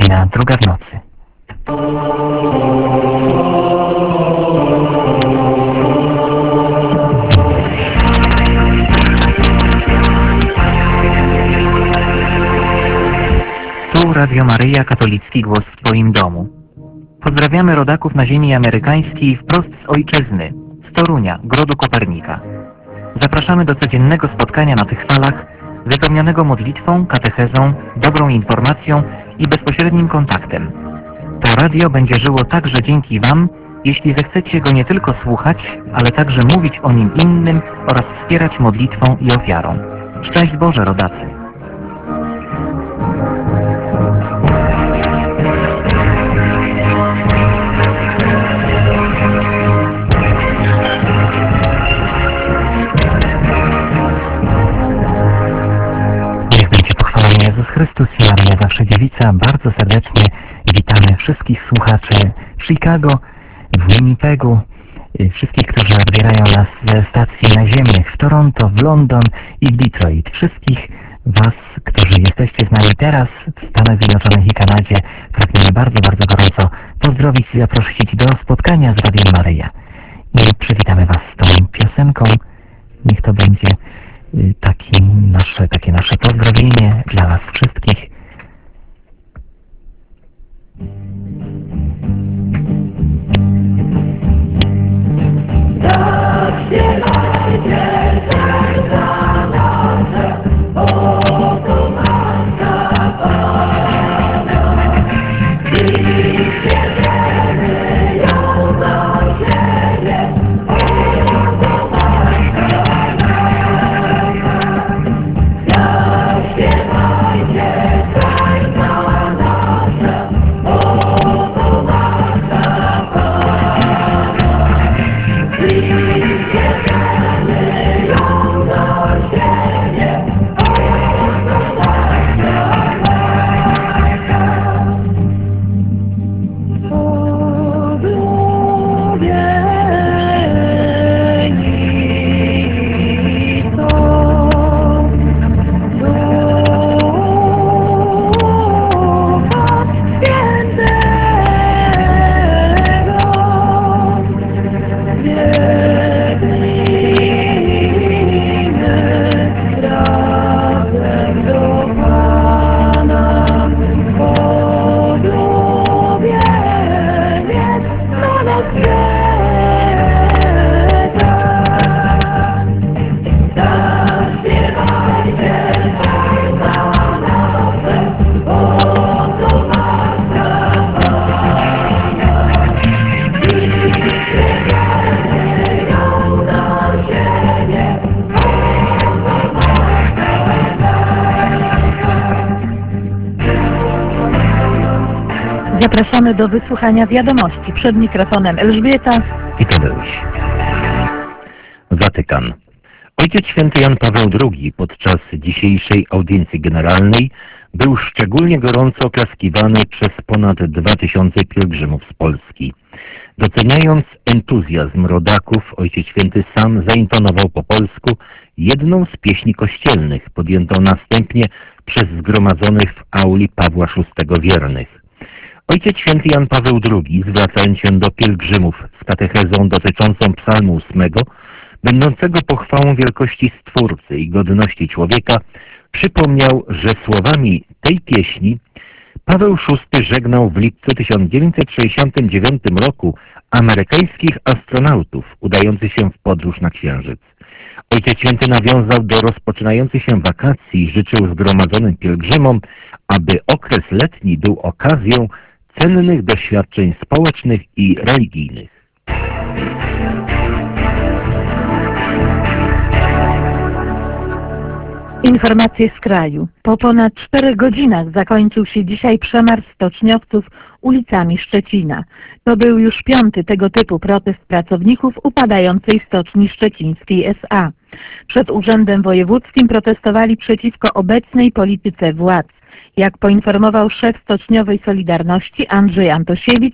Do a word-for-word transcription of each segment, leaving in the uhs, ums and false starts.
godzina druga w nocy. Tu Radio Maryja, katolicki głos w Twoim domu. Pozdrawiamy rodaków na ziemi amerykańskiej wprost z ojczyzny, z Torunia, Grodu Kopernika. Zapraszamy do codziennego spotkania na tych falach, wypełnionego modlitwą, katechezą, dobrą informacją i bezpośrednim kontaktem. To radio będzie żyło także dzięki Wam, jeśli zechcecie go nie tylko słuchać, ale także mówić o nim innym oraz wspierać modlitwą i ofiarą. Szczęść Boże, rodacy! Jezus Chrystus i Maryja Zawsze Dziewica, bardzo serdecznie witamy wszystkich słuchaczy w Chicago, w Winnipegu, wszystkich, którzy odbierają nas ze stacji naziemnych w Toronto, w London i w Detroit. Wszystkich Was, którzy jesteście z nami teraz w Stanach Zjednoczonych i Kanadzie, pragniemy bardzo, bardzo gorąco pozdrowić i zaprosić do spotkania z Radiem Maryja. I przywitamy Was z tą piosenką. Niech to będzie Taki nasze, takie nasze pozdrowienie dla Was wszystkich. Zaśpiewajcie serca nasze, oto Matka Pana, i bierzemy ją na siebie, oto Matka Zapraszamy do wysłuchania wiadomości. Przed mikrofonem Elżbieta i Tadeusz. Watykan. Ojciec Święty Jan Paweł drugi podczas dzisiejszej audiencji generalnej był szczególnie gorąco oklaskiwany przez ponad dwa tysiące pielgrzymów z Polski. Doceniając entuzjazm rodaków, Ojciec Święty sam zaintonował po polsku jedną z pieśni kościelnych, podjętą następnie przez zgromadzonych w auli Pawła szóstego wiernych. Ojciec Święty Jan Paweł drugi, zwracając się do pielgrzymów z katechezą dotyczącą psalmu ósmego, będącego pochwałą wielkości Stwórcy i godności człowieka, przypomniał, że słowami tej pieśni Paweł szósty żegnał w lipcu tysiąc dziewięćset sześćdziesiątym dziewiątym roku amerykańskich astronautów udających się w podróż na Księżyc. Ojciec Święty nawiązał do rozpoczynających się wakacji i życzył zgromadzonym pielgrzymom, aby okres letni był okazją cennych doświadczeń społecznych i religijnych. Informacje z kraju. Po ponad czterech godzinach zakończył się dzisiaj przemarsz stoczniowców ulicami Szczecina. To był już piąty tego typu protest pracowników upadającej stoczni szczecińskiej S A. Przed Urzędem Wojewódzkim protestowali przeciwko obecnej polityce władz. Jak poinformował szef stoczniowej Solidarności Andrzej Antosiewicz,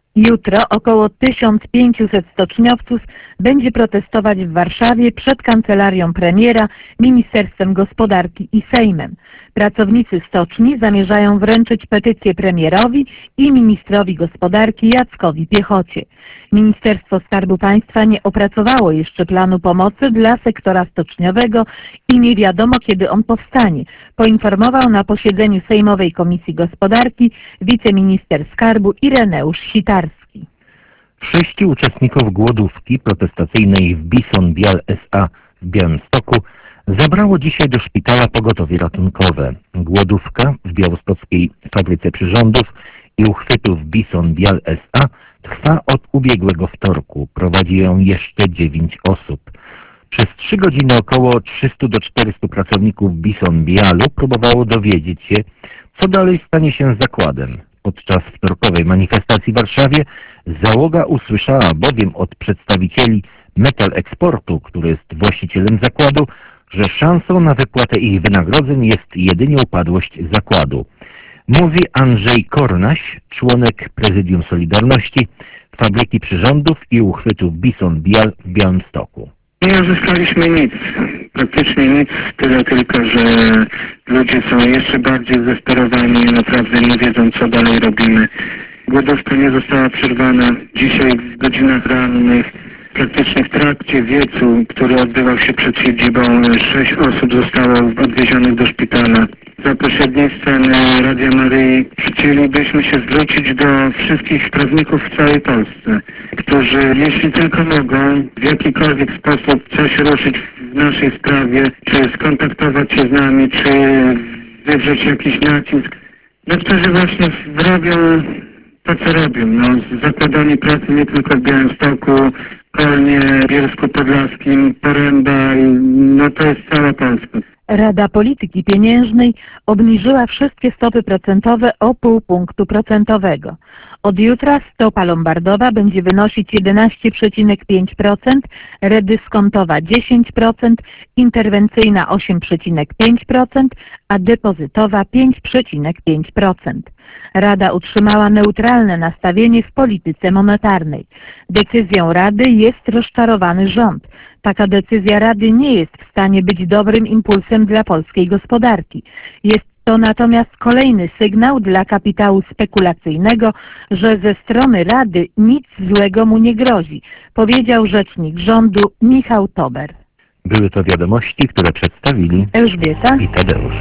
Jutro około tysiąc pięćset stoczniowców będzie protestować w Warszawie przed kancelarią premiera, Ministerstwem Gospodarki i Sejmem. Pracownicy stoczni zamierzają wręczyć petycję premierowi i ministrowi gospodarki Jackowi Piechocie. Ministerstwo Skarbu Państwa nie opracowało jeszcze planu pomocy dla sektora stoczniowego i nie wiadomo, kiedy on powstanie, poinformował na posiedzeniu Sejmowej Komisji Gospodarki wiceminister skarbu Ireneusz Sitarski. Sześciu uczestników głodówki protestacyjnej w Bison Bial S A w Białymstoku zabrało dzisiaj do szpitala pogotowie ratunkowe. Głodówka w białostockiej fabryce przyrządów i uchwytów Bison Bial S A trwa od ubiegłego wtorku. Prowadzi ją jeszcze dziewięć osób. Przez trzy godziny około trzystu do czterystu pracowników Bison Bialu próbowało dowiedzieć się, co dalej stanie się z zakładem. Podczas wtorkowej manifestacji w Warszawie załoga usłyszała bowiem od przedstawicieli Metal Exportu, który jest właścicielem zakładu, że szansą na wypłatę ich wynagrodzeń jest jedynie upadłość zakładu. Mówi Andrzej Kornaś, członek Prezydium Solidarności, Fabryki Przyrządów i Uchwytów Bison Bial w Białymstoku. Nie uzyskaliśmy nic, praktycznie nic, tyle tylko, że ludzie są jeszcze bardziej zdesperowani i naprawdę nie wiedzą, co dalej robimy. Głodówka nie została przerwana. Dzisiaj w godzinach rannych, praktycznie w trakcie wiecu, który odbywał się przed siedzibą, sześć osób zostało odwiezionych do szpitala. Za pośrednictwem Radia Maryi chcielibyśmy się zwrócić do wszystkich prawników w całej Polsce, którzy jeśli tylko mogą w jakikolwiek sposób coś ruszyć w naszej sprawie, czy skontaktować się z nami, czy wywrzeć jakiś nacisk, no którzy właśnie robią to, co robią. No, z zakładami pracy nie tylko w Białymstoku, Kolnie, Bielsku Podlaskim, Poręba, no to jest cała Polska. Rada Polityki Pieniężnej obniżyła wszystkie stopy procentowe o pół punktu procentowego. Od jutra stopa lombardowa będzie wynosić jedenaście przecinek pięć procent, redyskontowa dziesięć procent, interwencyjna osiem przecinek pięć procent, a depozytowa pięć przecinek pięć procent. Rada utrzymała neutralne nastawienie w polityce monetarnej. Decyzją Rady jest rozczarowany rząd. Taka decyzja Rady nie jest w stanie być dobrym impulsem dla polskiej gospodarki. Jest to natomiast kolejny sygnał dla kapitału spekulacyjnego, że ze strony Rady nic złego mu nie grozi, powiedział rzecznik rządu Michał Tober. Były to wiadomości, które przedstawili Elżbieta i Tadeusz.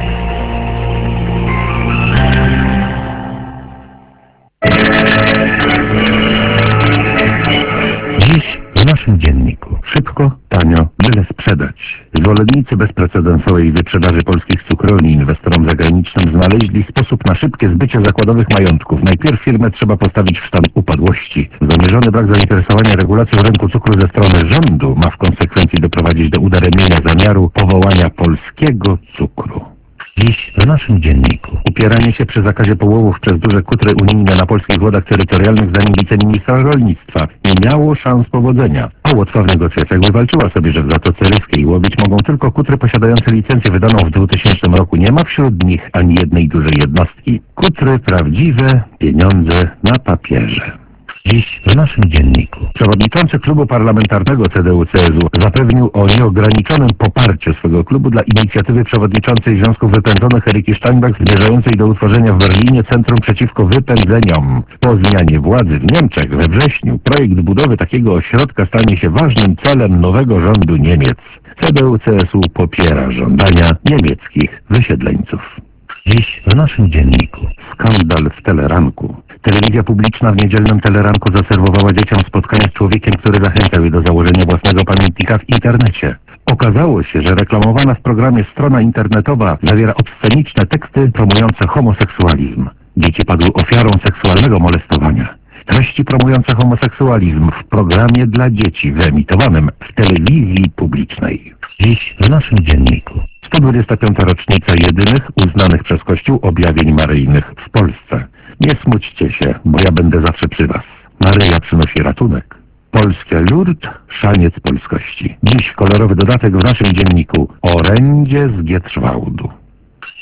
Dziś w naszym dzienniku. Szybko, tanio, byle sprzedać. Zwolennicy bezprecedensowej wyprzedaży polskich cukrowni inwestorom zagranicznym znaleźli sposób na szybkie zbycie zakładowych majątków. Najpierw firmę trzeba postawić w stan upadłości. Zamierzony brak zainteresowania regulacją rynku cukru ze strony rządu ma w konsekwencji doprowadzić do udaremnienia zamiaru powołania polskiego cukru. Dziś w naszym dzienniku. Upieranie się przy zakazie połowów przez duże kutry unijne na polskich wodach terytorialnych zdaniem wiceministra rolnictwa nie miało szans powodzenia. A Łotwa w negocjacjach wywalczyła sobie, że w Zatoce Ryskiej łowić mogą tylko kutry posiadające licencję wydaną w dwutysięcznym roku. Nie ma wśród nich ani jednej dużej jednostki. Kutry prawdziwe, pieniądze na papierze. Dziś w naszym dzienniku. Przewodniczący klubu parlamentarnego C D U C S U zapewnił o nieograniczonym poparciu swego klubu dla inicjatywy przewodniczącej Związku Wypędzonych Eriki Steinbach zmierzającej do utworzenia w Berlinie Centrum Przeciwko Wypędzeniom. Po zmianie władzy w Niemczech we wrześniu projekt budowy takiego ośrodka stanie się ważnym celem nowego rządu Niemiec. C D U C S U popiera żądania niemieckich wysiedleńców. Dziś w naszym dzienniku. Skandal w Teleranku. Telewizja publiczna w niedzielnym Teleranku zaserwowała dzieciom spotkanie z człowiekiem, który zachęcał je do założenia własnego pamiętnika w internecie. Okazało się, że reklamowana w programie strona internetowa zawiera obsceniczne teksty promujące homoseksualizm. Dzieci padły ofiarą seksualnego molestowania. Treści promujące homoseksualizm w programie dla dzieci wyemitowanym w telewizji publicznej. Dziś w naszym dzienniku. sto dwudziesta piąta rocznica jedynych uznanych przez Kościół objawień maryjnych w Polsce. Nie smućcie się, bo ja będę zawsze przy was. Maryja przynosi ratunek. Polskie Lourdes, szaniec polskości. Dziś kolorowy dodatek w naszym dzienniku. Orędzie z Gietrzwałdu.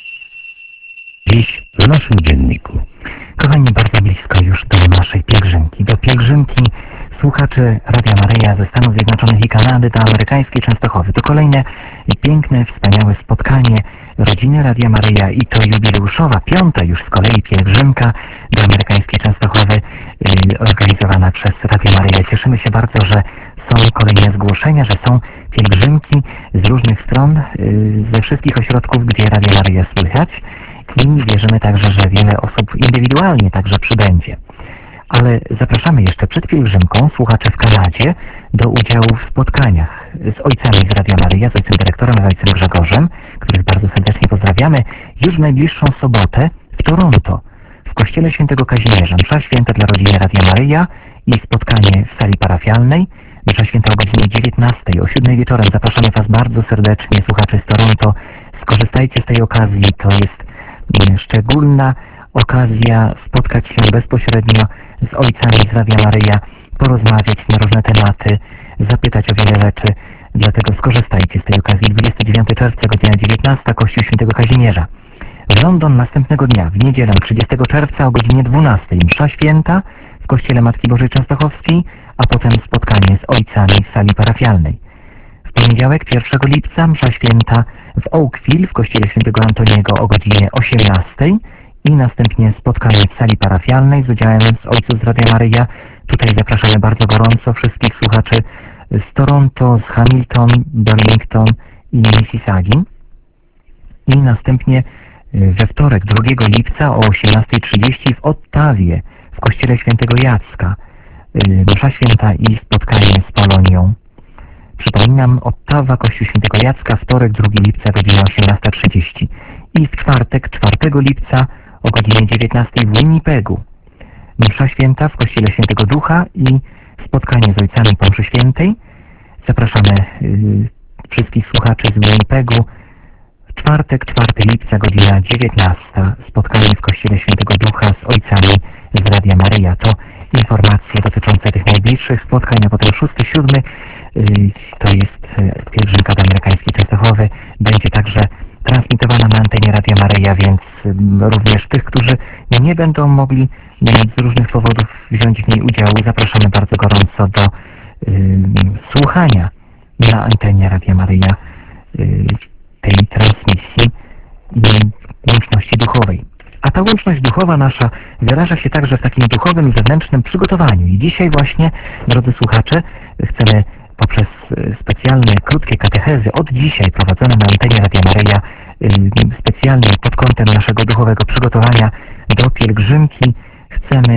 Dziś w naszym dzienniku. Kochani, bardzo blisko już do naszej pielgrzymki. pielgrzymki, do pielgrzymki słuchaczy Radia Maryja ze Stanów Zjednoczonych i Kanady do amerykańskiej Częstochowy. To kolejne piękne, wspaniałe spotkanie rodziny Radia Maryja i to jubileuszowa, piąta już z kolei pielgrzymka do amerykańskiej Częstochowy yy, organizowana przez Radio Maryja. Cieszymy się bardzo, że są kolejne zgłoszenia, że są pielgrzymki z różnych stron, yy, ze wszystkich ośrodków, gdzie Radio Maryja słychać i wierzymy także, że wiele osób indywidualnie także przybędzie. Ale zapraszamy jeszcze przed pielgrzymką słuchaczy w Kanadzie do udziału w spotkaniach z ojcami z Radia Maryja, z ojcem dyrektorem, z ojcem Grzegorzem, których bardzo serdecznie pozdrawiamy, już w najbliższą sobotę w Toronto, w Kościele Świętego Kazimierza. Msza święta dla rodziny Radia Maryja i spotkanie w sali parafialnej. Msza święta o godzinie dziewiętnastej, o siódmej wieczorem. Zapraszamy Was bardzo serdecznie, słuchacze z Toronto. Skorzystajcie z tej okazji, to jest szczególna okazja spotkać się bezpośrednio z ojcami z Radia Maryja, porozmawiać na różne tematy, zapytać o wiele rzeczy. Dlatego skorzystajcie z tej okazji. dwudziestego dziewiątego czerwca, godzina dziewiętnasta, Kościół Świętego Kazimierza. W London następnego dnia, w niedzielę trzydziestego czerwca o godzinie dwunastej, msza święta w Kościele Matki Bożej Częstochowskiej, a potem spotkanie z ojcami w sali parafialnej. W poniedziałek pierwszego lipca msza święta w Oakville w Kościele Świętego Antoniego o godzinie osiemnastej i następnie spotkanie w sali parafialnej z udziałem z ojców z Radia Maryja. Tutaj zapraszamy bardzo gorąco wszystkich słuchaczy z Toronto, z Hamilton, Burlington i Mississauga. I następnie we wtorek drugiego lipca o osiemnastej trzydzieści w Ottawie w Kościele Świętego Jacka msza święta i spotkanie z Polonią. Przypominam, Ottawa, Kościół Świętego Jacka, wtorek drugiego lipca, godzina osiemnasta trzydzieści. I w czwartek czwartego lipca o godzinie dziewiętnastej w Winnipegu msza święta w Kościele Świętego Ducha i spotkanie z ojcami po mszy świętej. Zapraszamy yy, wszystkich słuchaczy z Winnipegu. Czwartek, czwartego lipca, godzina dziewiętnasta. Spotkanie w Kościele Świętego Ducha z ojcami z Radia Maryja. To informacje dotyczące tych najbliższych spotkań, a potem szósty, siódmy. Yy, to jest yy, pielgrzymka do amerykańskiej Częstochowy. Będzie także transmitowana na antenie Radia Maryja, więc yy, również tych, którzy nie będą mogli yy, z różnych powodów wziąć w niej udziału, zapraszamy bardzo gorąco do yy, słuchania na antenie Radia Maryja yy, tej transmisji i łączności duchowej. A ta łączność duchowa nasza wyraża się także w takim duchowym i zewnętrznym przygotowaniu. I dzisiaj właśnie, drodzy słuchacze, chcemy poprzez specjalne, krótkie katechezy od dzisiaj prowadzone na antenie Radia Maryja, specjalnie pod kątem naszego duchowego przygotowania do pielgrzymki, chcemy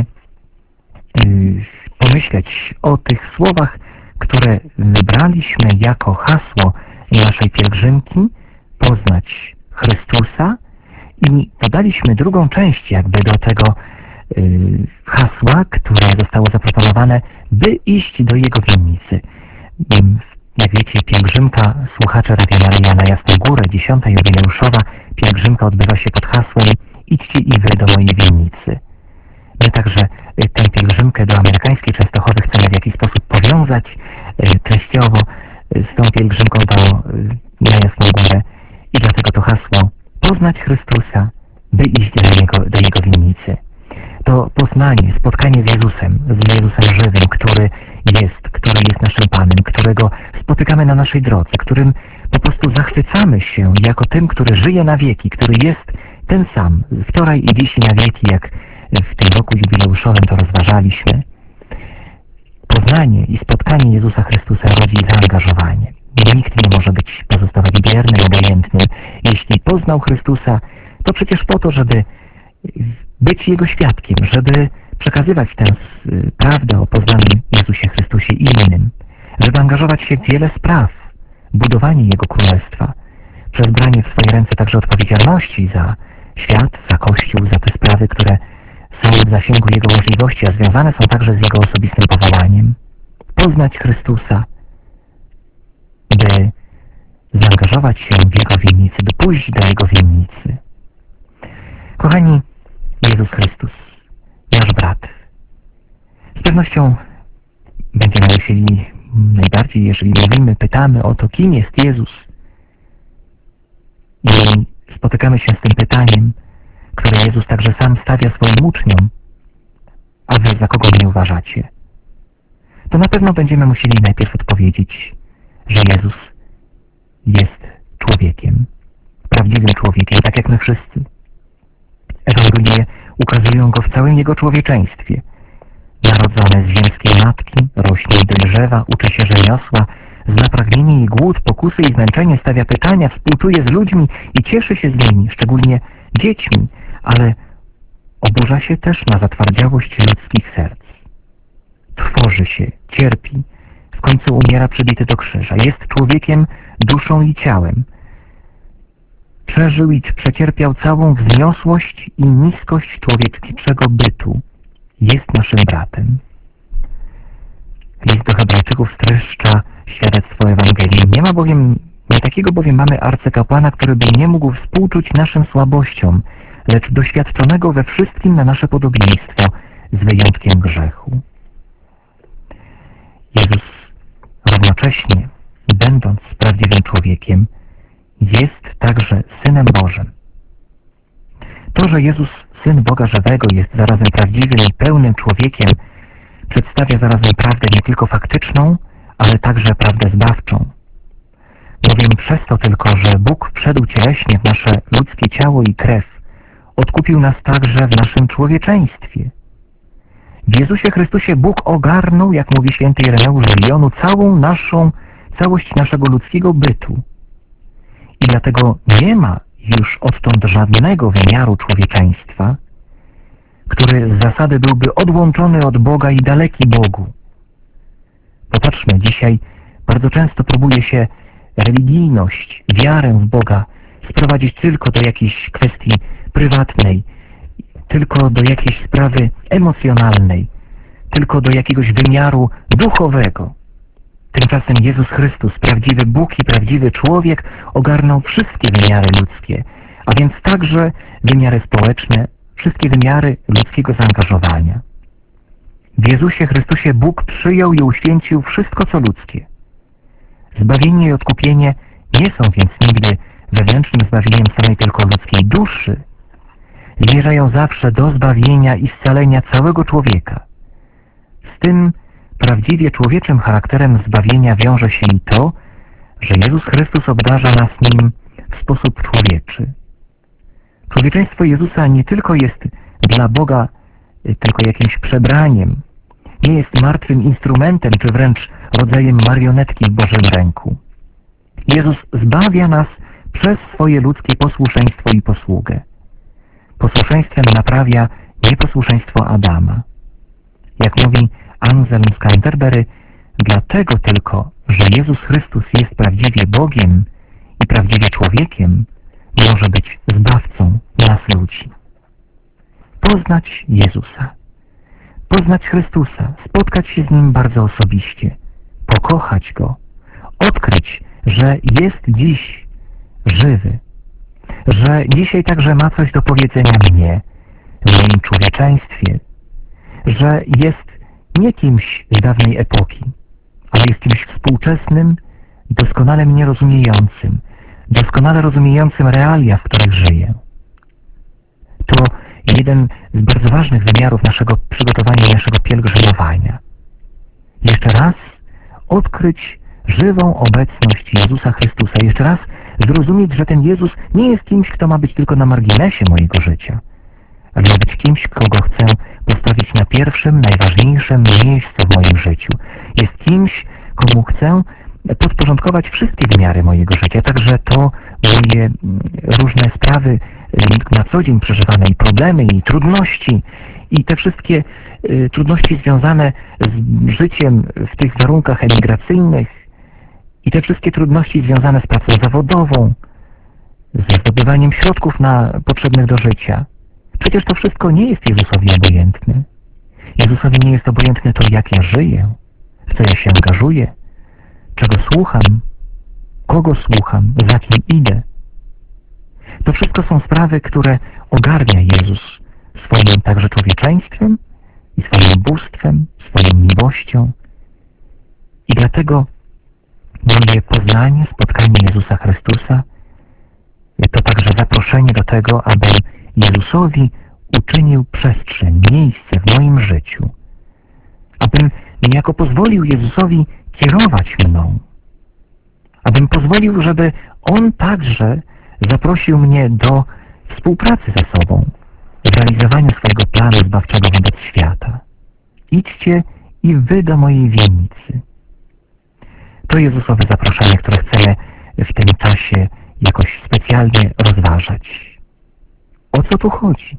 pomyśleć o tych słowach, które wybraliśmy jako hasło naszej pielgrzymki, poznać Chrystusa, i dodaliśmy drugą część jakby do tego yy, hasła, które zostało zaproponowane, by iść do Jego winnicy. Jak wiecie, pielgrzymka słuchacze Radia Maryja na Jasną Górę, dziesiąta jubileuszowa pielgrzymka odbywa się pod hasłem idźcie i wy do mojej winnicy. My także tę pielgrzymkę do amerykańskiej Częstochowy chcemy w jakiś sposób powiązać yy, treściowo z tą pielgrzymką do, yy, na Jasną Górę i dlatego to hasło poznać Chrystusa, by iść do Jego, do Jego winnicy. To poznanie, spotkanie z Jezusem, z Jezusem żywym, który jest, który jest naszym Panem, którego spotykamy na naszej drodze, którym po prostu zachwycamy się jako tym, który żyje na wieki, który jest ten sam, wczoraj i dziś i na wieki, jak w tym roku jubileuszowym to rozważaliśmy. Poznanie i spotkanie Jezusa Chrystusa rodzi zaangażowanie. Nikt nie może być, pozostawać biernym, obojętnym. Jeśli poznał Chrystusa, to przecież po to, żeby być Jego świadkiem, żeby przekazywać tę prawdę o poznanym Jezusie Chrystusie innym, żeby angażować się w wiele spraw, budowanie Jego Królestwa, przez branie w swoje ręce także odpowiedzialności za świat, za Kościół, za te sprawy, które są w zasięgu Jego możliwości, a związane są także z Jego osobistym powołaniem. Poznać Chrystusa, by zaangażować się w Jego winnicy, by pójść do Jego winnicy. Kochani, Jezus Chrystus, nasz brat. Z pewnością będziemy musieli najbardziej, jeżeli mówimy, pytamy o to, kim jest Jezus. I spotykamy się z tym pytaniem, które Jezus także sam stawia swoim uczniom. a wy za kogo mnie uważacie? To na pewno będziemy musieli najpierw odpowiedzieć, że Jezus jest człowiekiem, prawdziwym człowiekiem, tak jak my wszyscy. Ewangelie ukazują go w całym jego człowieczeństwie. Narodzony z ziemskiej matki, rośnie i dojrzewa, uczy się rzemiosła, zna pragnienie i głód, pokusy i zmęczenie, stawia pytania, współczuje z ludźmi i cieszy się z nimi, szczególnie dziećmi, ale oburza się też na zatwardziałość ludzkich serc. Trwoży się, cierpi, w końcu umiera przybity do krzyża. Jest człowiekiem duszą i ciałem. Przeżył i przecierpiał całą wzniosłość i niskość człowieczego bytu. Jest naszym bratem. List do Hebrajczyków streszcza świadectwo Ewangelii. Nie ma bowiem, nie takiego bowiem mamy arcykapłana, który by nie mógł współczuć naszym słabościom, lecz doświadczonego we wszystkim na nasze podobieństwo, z wyjątkiem grzechu. Jezus równocześnie, będąc prawdziwym człowiekiem, jest także Synem Bożym. To, że Jezus, Syn Boga żywego, jest zarazem prawdziwym i pełnym człowiekiem, przedstawia zarazem prawdę nie tylko faktyczną, ale także prawdę zbawczą. Bowiem przez to tylko, że Bóg wszedł cieleśnie w nasze ludzkie ciało i krew, odkupił nas także w naszym człowieczeństwie. W Jezusie Chrystusie Bóg ogarnął, jak mówi święty Ireneusz z Lyonu, całą naszą, całość naszego ludzkiego bytu. I dlatego nie ma już odtąd żadnego wymiaru człowieczeństwa, który z zasady byłby odłączony od Boga i daleki Bogu. Popatrzmy, dzisiaj bardzo często próbuje się religijność, wiarę w Boga sprowadzić tylko do jakiejś kwestii prywatnej, tylko do jakiejś sprawy emocjonalnej, tylko do jakiegoś wymiaru duchowego. Tymczasem Jezus Chrystus, prawdziwy Bóg i prawdziwy człowiek, ogarnął wszystkie wymiary ludzkie, a więc także wymiary społeczne, wszystkie wymiary ludzkiego zaangażowania. W Jezusie Chrystusie Bóg przyjął i uświęcił wszystko, co ludzkie. Zbawienie i odkupienie nie są więc nigdy wewnętrznym zbawieniem samej tylko ludzkiej duszy. Zmierzają zawsze do zbawienia i scalenia całego człowieka. Z tym prawdziwie człowieczym charakterem zbawienia wiąże się i to, że Jezus Chrystus obdarza nas nim w sposób człowieczy. Człowieczeństwo Jezusa nie tylko jest dla Boga tylko jakimś przebraniem, nie jest martwym instrumentem, czy wręcz rodzajem marionetki w Bożym ręku. Jezus zbawia nas przez swoje ludzkie posłuszeństwo i posługę. Posłuszeństwem naprawia nieposłuszeństwo Adama. Jak mówi Anselm z Canterbury, dlatego tylko, że Jezus Chrystus jest prawdziwie Bogiem i prawdziwie człowiekiem, może być zbawcą nas ludzi. Poznać Jezusa, poznać Chrystusa, spotkać się z Nim bardzo osobiście, pokochać Go, odkryć, że jest dziś żywy, że dzisiaj także ma coś do powiedzenia mnie, w moim człowieczeństwie, że jest nie kimś z dawnej epoki, ale jest kimś współczesnym, doskonale mnie rozumiejącym, doskonale rozumiejącym realia, w których żyję. To jeden z bardzo ważnych wymiarów naszego przygotowania i naszego pielgrzymowania. Jeszcze raz odkryć żywą obecność Jezusa Chrystusa. Jeszcze raz zrozumieć, że ten Jezus nie jest kimś, kto ma być tylko na marginesie mojego życia, ale ma być kimś, kogo chcę postawić na pierwszym, najważniejszym miejscu w moim życiu. Jest kimś, komu chcę podporządkować wszystkie wymiary mojego życia, także to moje różne sprawy na co dzień przeżywane, i problemy, i trudności, i te wszystkie y, trudności związane z życiem w tych warunkach emigracyjnych, i te wszystkie trudności związane z pracą zawodową, ze zdobywaniem środków na, potrzebnych do życia. Przecież to wszystko nie jest Jezusowi obojętne. Jezusowi nie jest obojętne to, jak ja żyję, w co ja się angażuję, czego słucham, kogo słucham, za kim idę. To wszystko są sprawy, które ogarnia Jezus swoim także człowieczeństwem i swoim bóstwem, swoją miłością. I dlatego moje poznanie, spotkanie Jezusa Chrystusa to także zaproszenie do tego, aby Jezusowi uczynił przestrzeń, miejsce w w moim życiu. Abym niejako pozwolił Jezusowi kierować mną. Abym pozwolił, żeby On także zaprosił mnie do współpracy ze sobą w realizowaniu swojego planu zbawczego wobec świata. Idźcie i wy do mojej winnicy. To Jezusowe zaproszenie, które chcemy w tym czasie jakoś specjalnie rozważać. O co tu chodzi?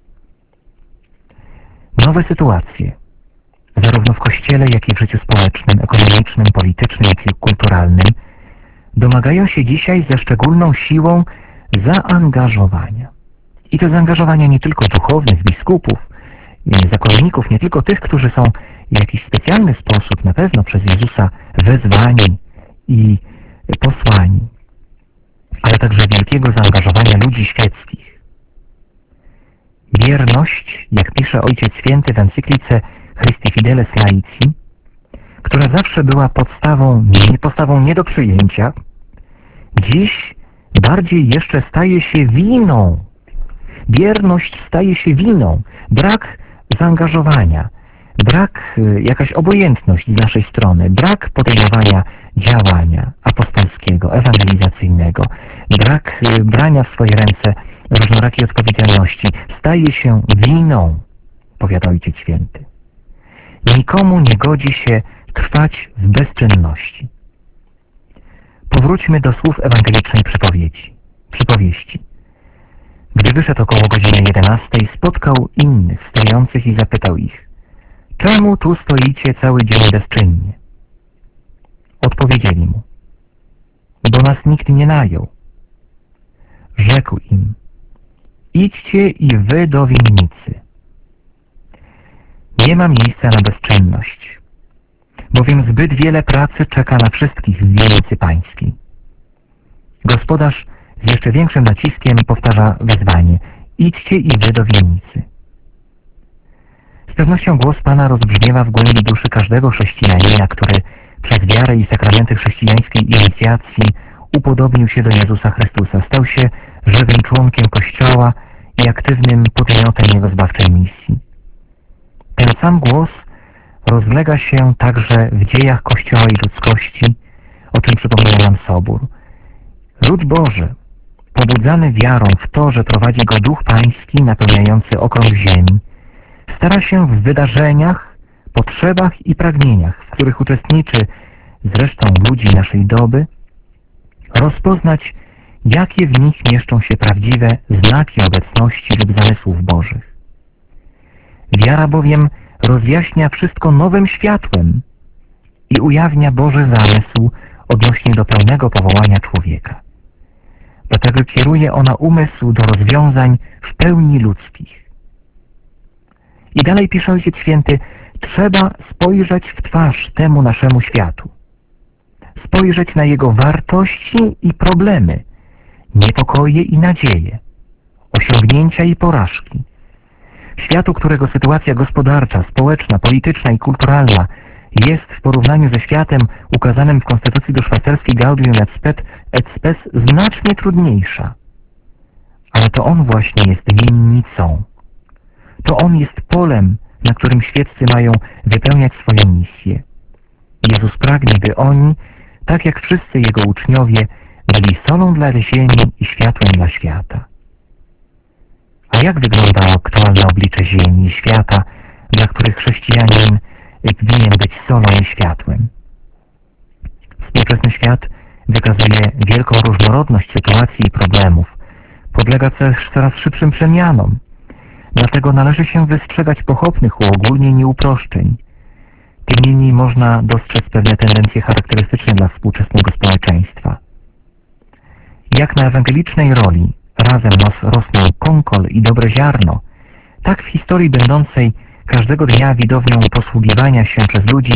Nowe sytuacje, zarówno w Kościele, jak i w życiu społecznym, ekonomicznym, politycznym, jak i kulturalnym, domagają się dzisiaj ze szczególną siłą zaangażowania. I to zaangażowania nie tylko duchownych, biskupów, zakonników, nie tylko tych, którzy są w jakiś specjalny sposób na pewno przez Jezusa wezwani i posłani, ale także wielkiego zaangażowania ludzi świeckich. Wierność, jak pisze Ojciec Święty w encyklice Christi Fideles Laici, która zawsze była podstawą, nie, podstawą nie do przyjęcia, dziś bardziej jeszcze staje się winą. Wierność staje się winą. Brak zaangażowania, brak, jakaś obojętność z naszej strony, brak podejmowania działania apostolskiego, ewangelizacyjnego, brak brania w swoje ręce różnorakiej odpowiedzialności staje się winą, powiada Ojciec Święty. Nikomu nie godzi się trwać w bezczynności. Powróćmy do słów ewangelicznej przypowiedzi, przypowieści. Gdy wyszedł około godziny jedenastej, spotkał innych stojących i zapytał ich: czemu tu stoicie cały dzień bezczynnie? Odpowiedzieli mu: bo nas nikt nie najął. Rzekł im: idźcie i wy do winnicy. Nie ma miejsca na bezczynność, bowiem zbyt wiele pracy czeka na wszystkich w winnicy pańskiej. Gospodarz z jeszcze większym naciskiem powtarza wezwanie: idźcie i wy do winnicy. Z pewnością głos Pana rozbrzmiewa w głębi duszy każdego chrześcijanina, który przez wiarę i sakramenty chrześcijańskiej inicjacji upodobnił się do Jezusa Chrystusa, stał się żywym członkiem Kościoła i aktywnym podmiotem Jego zbawczej misji. Ten sam głos rozlega się także w dziejach Kościoła i ludzkości, o czym przypomina nam Sobór. Lud Boży, pobudzany wiarą w to, że prowadzi go Duch Pański napełniający okrąg ziemi, stara się w wydarzeniach, potrzebach i pragnieniach, w których uczestniczy zresztą ludzi naszej doby, rozpoznać, jakie w nich mieszczą się prawdziwe znaki obecności lub zamysłów Bożych. Wiara bowiem rozjaśnia wszystko nowym światłem i ujawnia Boży zamysł odnośnie do pełnego powołania człowieka. Dlatego kieruje ona umysł do rozwiązań w pełni ludzkich. I dalej pisze Ojciec Święty: trzeba spojrzeć w twarz temu naszemu światu. Spojrzeć na jego wartości i problemy, niepokoje i nadzieje, osiągnięcia i porażki. Światu, którego sytuacja gospodarcza, społeczna, polityczna i kulturalna jest w porównaniu ze światem ukazanym w Konstytucji do Szwajcarskiej Gaudium et Spes, et Spes znacznie trudniejsza. Ale to on właśnie jest winnicą. To on jest polem, na którym świeccy mają wypełniać swoje misje. Jezus pragnie, by oni, tak jak wszyscy Jego uczniowie, byli solą dla ziemi i światłem dla świata. A jak wygląda aktualne oblicze ziemi i świata, dla których chrześcijanin winien być solą i światłem? Współczesny świat wykazuje wielką różnorodność sytuacji i problemów. Podlega też coraz szybszym przemianom. Dlatego należy się wystrzegać pochopnych uogólnień i uproszczeń. Tym niemniej można dostrzec pewne tendencje charakterystyczne dla współczesnego społeczeństwa. Jak na ewangelicznej roli razem nos rosną konkol i dobre ziarno, tak w historii będącej każdego dnia widownią posługiwania się przez ludzi,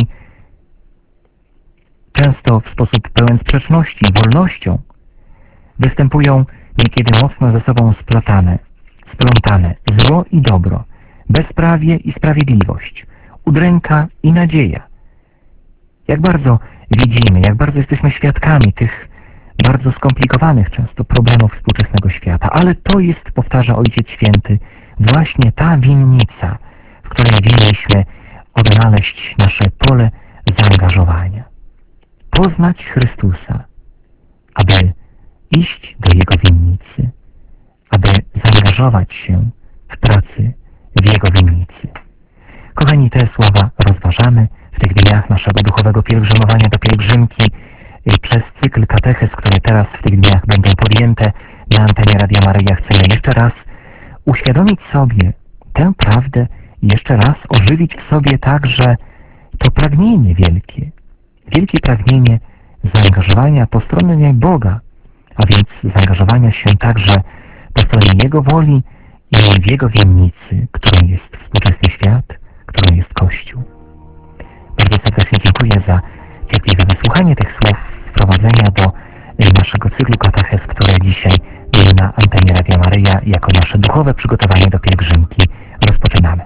często w sposób pełen sprzeczności i wolnością, występują niekiedy mocno ze sobą splatane, splątane zło i dobro, bezprawie i sprawiedliwość, udręka i nadzieja. Jak bardzo widzimy, jak bardzo jesteśmy świadkami tych bardzo skomplikowanych często problemów współczesnego świata, ale to jest, powtarza Ojciec Święty, właśnie ta winnica, w której winniśmy odnaleźć nasze pole zaangażowania. Poznać Chrystusa, aby iść do Jego winnicy, aby zaangażować się w pracy w Jego winnicy. Kochani, te słowa rozważamy w tych dniach naszego duchowego pielgrzymowania do pielgrzymki przez cykl katechez, które teraz w tych dniach będą podjęte na antenie Radia Maryja. Chcemy jeszcze raz uświadomić sobie tę prawdę i jeszcze raz ożywić w sobie także to pragnienie wielkie, wielkie pragnienie zaangażowania po stronie Boga, a więc zaangażowania się także po stronie Jego woli i w Jego winnicy, którą jest współczesny świat, którą jest Kościół. Bardzo serdecznie dziękuję za cierpliwe wysłuchanie tych słów wprowadzenia do naszego cyklu katechez, które dzisiaj na antenie Radia Maryja jako nasze duchowe przygotowanie do pielgrzymki rozpoczynamy.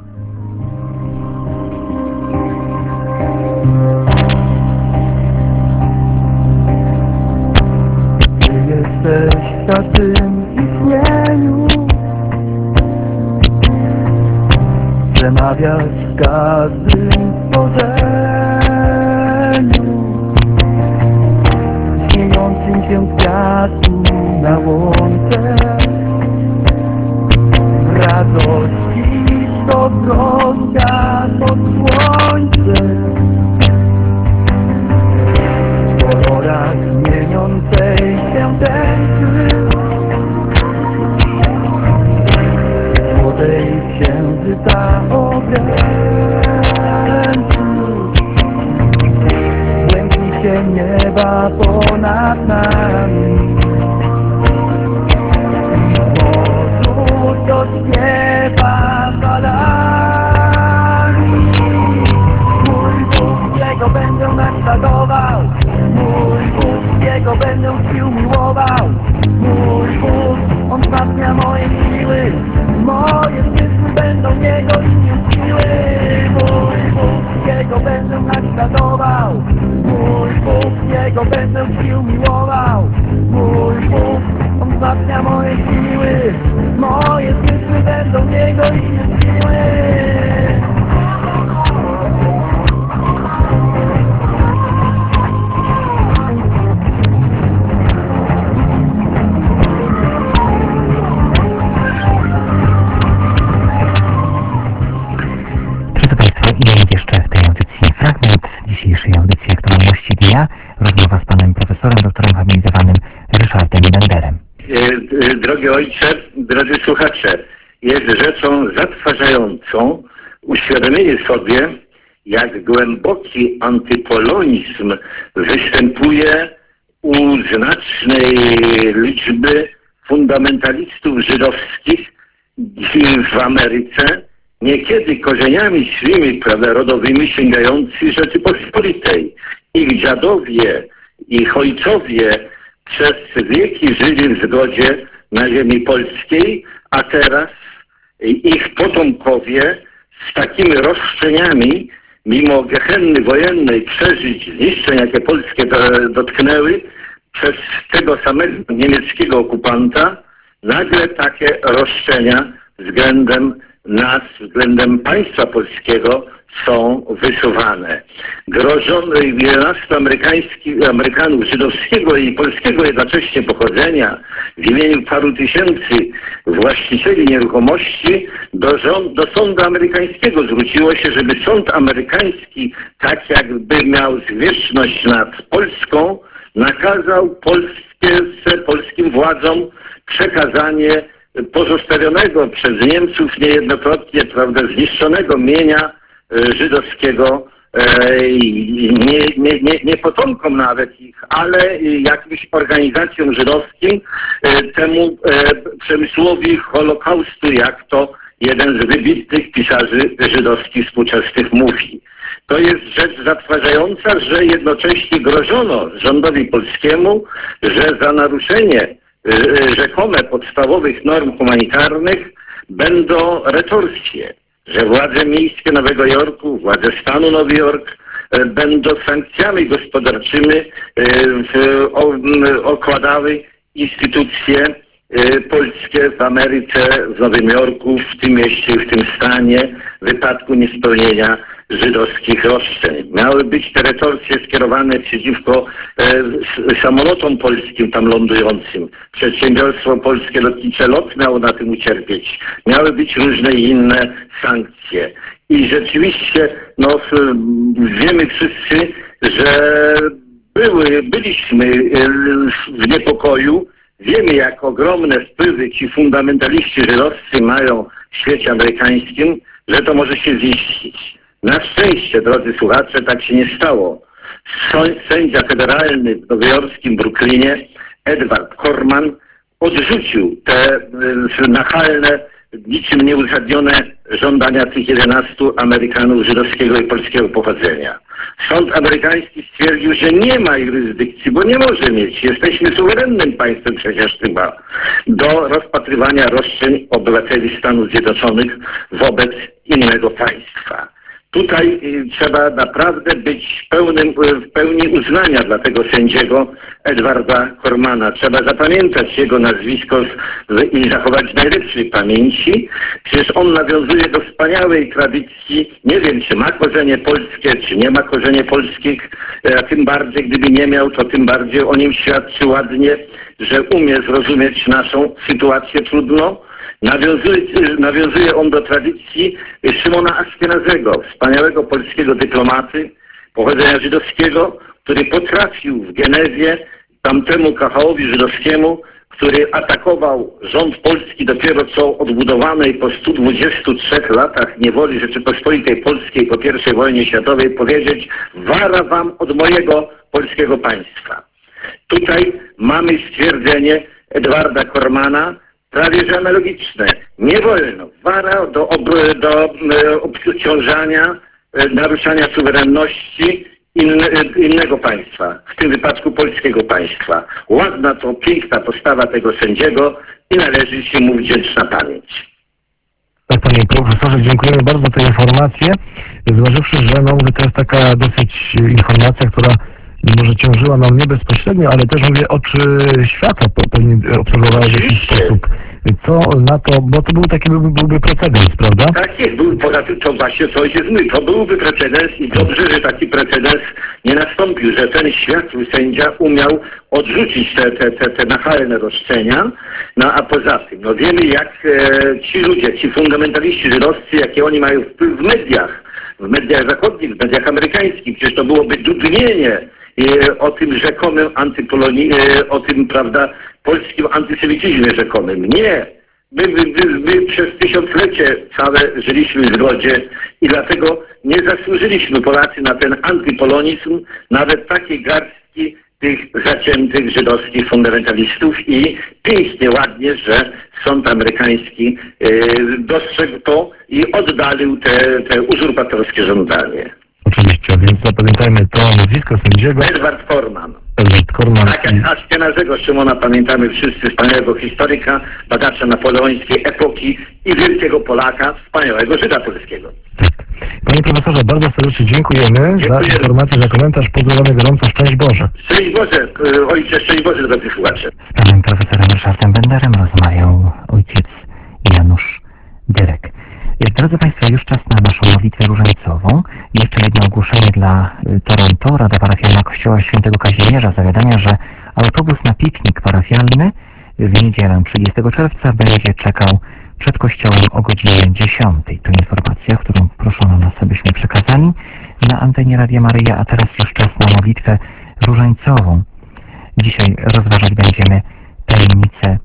Ty jesteś w każdym istnieniu, przemawiasz w każdym stworzeniu, śmiejącym się kwiatu na łące, w radości to troska pod słońcem, w kolorach zmieniącej się tęczy, młodej księżyca okrętu, błękicie nieba ponad nami, morzu to śpiewa falami. Mój Bóg, Jego będę naśladował, mój Bóg, Jego będę sił miłował, mój Bóg, On wzmacnia moje siły, moje zmysły będą Jego imię siły. Mój Bóg, Jego będę naśladował, mój Bóg, Jego będę sił miłował, mój Bóg, On wzmacnia moje siły, moje zmysły będą Jego imię siły. Dzisiejszej audycji Aktualności Dnia rozmowa z panem profesorem, doktorem habilitowanym Ryszardem Benderem. Drogi ojcze, drodzy słuchacze, jest rzeczą zatrważającą uświadomienie sobie, jak głęboki antypolonizm występuje u znacznej liczby fundamentalistów żydowskich w Ameryce, niekiedy korzeniami swymi, prawda, rodowymi sięgający Rzeczypospolitej. Ich dziadowie, ich ojcowie przez wieki żyli w zgodzie na ziemi polskiej, a teraz ich potomkowie z takimi roszczeniami, mimo gehenny wojennej przeżyć zniszczeń, jakie polskie dotknęły, przez tego samego niemieckiego okupanta, nagle takie roszczenia względem nas, względem państwa polskiego są wysuwane. Grożono jedenastu Amerykanów żydowskiego i polskiego jednocześnie pochodzenia w imieniu paru tysięcy właścicieli nieruchomości do, rząd, do sądu amerykańskiego zwróciło się, żeby sąd amerykański, tak jakby miał zwierzchność nad Polską, nakazał polskie, polskim władzom przekazanie pozostawionego przez Niemców niejednokrotnie, prawda, zniszczonego mienia żydowskiego, nie, nie, nie, nie potomkom nawet ich, ale jakimś organizacjom żydowskim, temu przemysłowi Holokaustu, jak to jeden z wybitnych pisarzy żydowskich współczesnych mówi. To jest rzecz zatrważająca, że jednocześnie grożono rządowi polskiemu, że za naruszenie rzekome podstawowych norm humanitarnych będą retorsje, że władze miejskie Nowego Jorku, władze stanu Nowy Jork będą sankcjami gospodarczymi okładały instytucje y, polskie w Ameryce, w Nowym Jorku, w tym mieście, w tym stanie, w wypadku niespełnienia żydowskich roszczeń. Miały być te retorsje skierowane przeciwko e, samolotom polskim tam lądującym. Przedsiębiorstwo polskie lotnicze LOT miało na tym ucierpieć. Miały być różne inne sankcje. I rzeczywiście, no, wiemy wszyscy, że były, byliśmy w niepokoju. Wiemy, jak ogromne wpływy ci fundamentaliści żydowscy mają w świecie amerykańskim, że to może się ziścić. Na szczęście, drodzy słuchacze, tak się nie stało. Sędzia federalny w nowojorskim Brooklynie, Edward Korman, odrzucił te nachalne, niczym nieuzasadnione żądania tych jedenastu Amerykanów żydowskiego i polskiego pochodzenia. Sąd amerykański stwierdził, że nie ma jurysdykcji, bo nie może mieć. Jesteśmy suwerennym państwem przecież chyba do rozpatrywania roszczeń obywateli Stanów Zjednoczonych wobec innego państwa. Tutaj trzeba naprawdę być pełnym, w pełni uznania dla tego sędziego Edwarda Kormana. Trzeba zapamiętać jego nazwisko i zachować najlepszej pamięci. Przecież on nawiązuje do wspaniałej tradycji. Nie wiem, czy ma korzenie polskie, czy nie ma korzenie polskich. A tym bardziej, gdyby nie miał, to tym bardziej o nim świadczy ładnie, że umie zrozumieć naszą sytuację trudną. Nawiązuje, nawiązuje on do tradycji Szymona Aszkenazego, wspaniałego polskiego dyplomaty pochodzenia żydowskiego, który potrafił w Genewie tamtemu kachałowi żydowskiemu, który atakował rząd polski dopiero co odbudowanej po stu dwudziestu trzech latach niewoli Rzeczypospolitej Polskiej po pierwszej wojnie światowej, powiedzieć: wara wam od mojego polskiego państwa. Tutaj mamy stwierdzenie Edwarda Kormana, prawie że analogiczne. Nie wolno. Wara do, ob, do e, obciążania, e, naruszania suwerenności inne, e, innego państwa, w tym wypadku polskiego państwa. Ładna to, piękna postawa tego sędziego i należy się mu wdzięczna pamięć. Tak, panie profesorze, dziękujemy bardzo za tę informację. Zważywszy, że no, to jest taka dosyć informacja, która może ciążyła nam nie bezpośrednio, ale też mówię, oczy świata pewnie obserwowały w jakiś sposób. Co na to, bo to był taki byłby, byłby precedens, prawda? Tak jest, był, poza tym to właśnie coś jest my. To byłby precedens i dobrze, że taki precedens nie nastąpił, że ten światły sędzia umiał odrzucić te, te, te, te nachalne roszczenia, no a poza tym, no wiemy jak e, ci ludzie, ci fundamentaliści żydowscy, jakie oni mają wpływ w mediach, w mediach zachodnich, w mediach amerykańskich, przecież to byłoby dudnienie o tym rzekomym antypolonii, o tym, prawda, polskim antysemityzmie rzekomym. Nie. My, my, my przez tysiąclecie całe żyliśmy w zgodzie i dlatego nie zasłużyliśmy Polacy na ten antypolonizm, nawet takiej garstki tych zaciętych żydowskich fundamentalistów i pięknie, ładnie, że sąd amerykański yy, dostrzegł to i oddalił te, te uzurpatorskie żądanie. Oczywiście, więc zapamiętajmy to nazwisko sędziego. Edward Korman. Edward Korman. Tak jak Aszkenazego Szymona pamiętamy wszyscy, wspaniałego historyka, badacza napoleońskiej epoki i wielkiego Polaka, wspaniałego Żyda polskiego. Tak. Panie profesorze, bardzo serdecznie dziękujemy Dziękuję. za informację, za komentarz. Pozdrawiamy gorąco. Szczęść Boże. Szczęść Boże, ojcze, szczęść Boże, drodzy słuchacze. Z panem profesorem Ryszardem Benderem rozmawiał ojciec Janusz Dyrek. Drodzy Państwo, już czas na naszą modlitwę różańcową. Jeszcze jedno ogłoszenie dla Toronto. Rada Parafialna Kościoła Świętego Kazimierza zawiadamia, że autobus na piknik parafialny w niedzielę trzydziestego czerwca będzie czekał przed kościołem o godzinie dziesiątej. To informacja, którą proszono nas, abyśmy przekazali na antenie Radia Maryja, a teraz już czas na modlitwę różańcową. Dzisiaj rozważać będziemy tajemnicę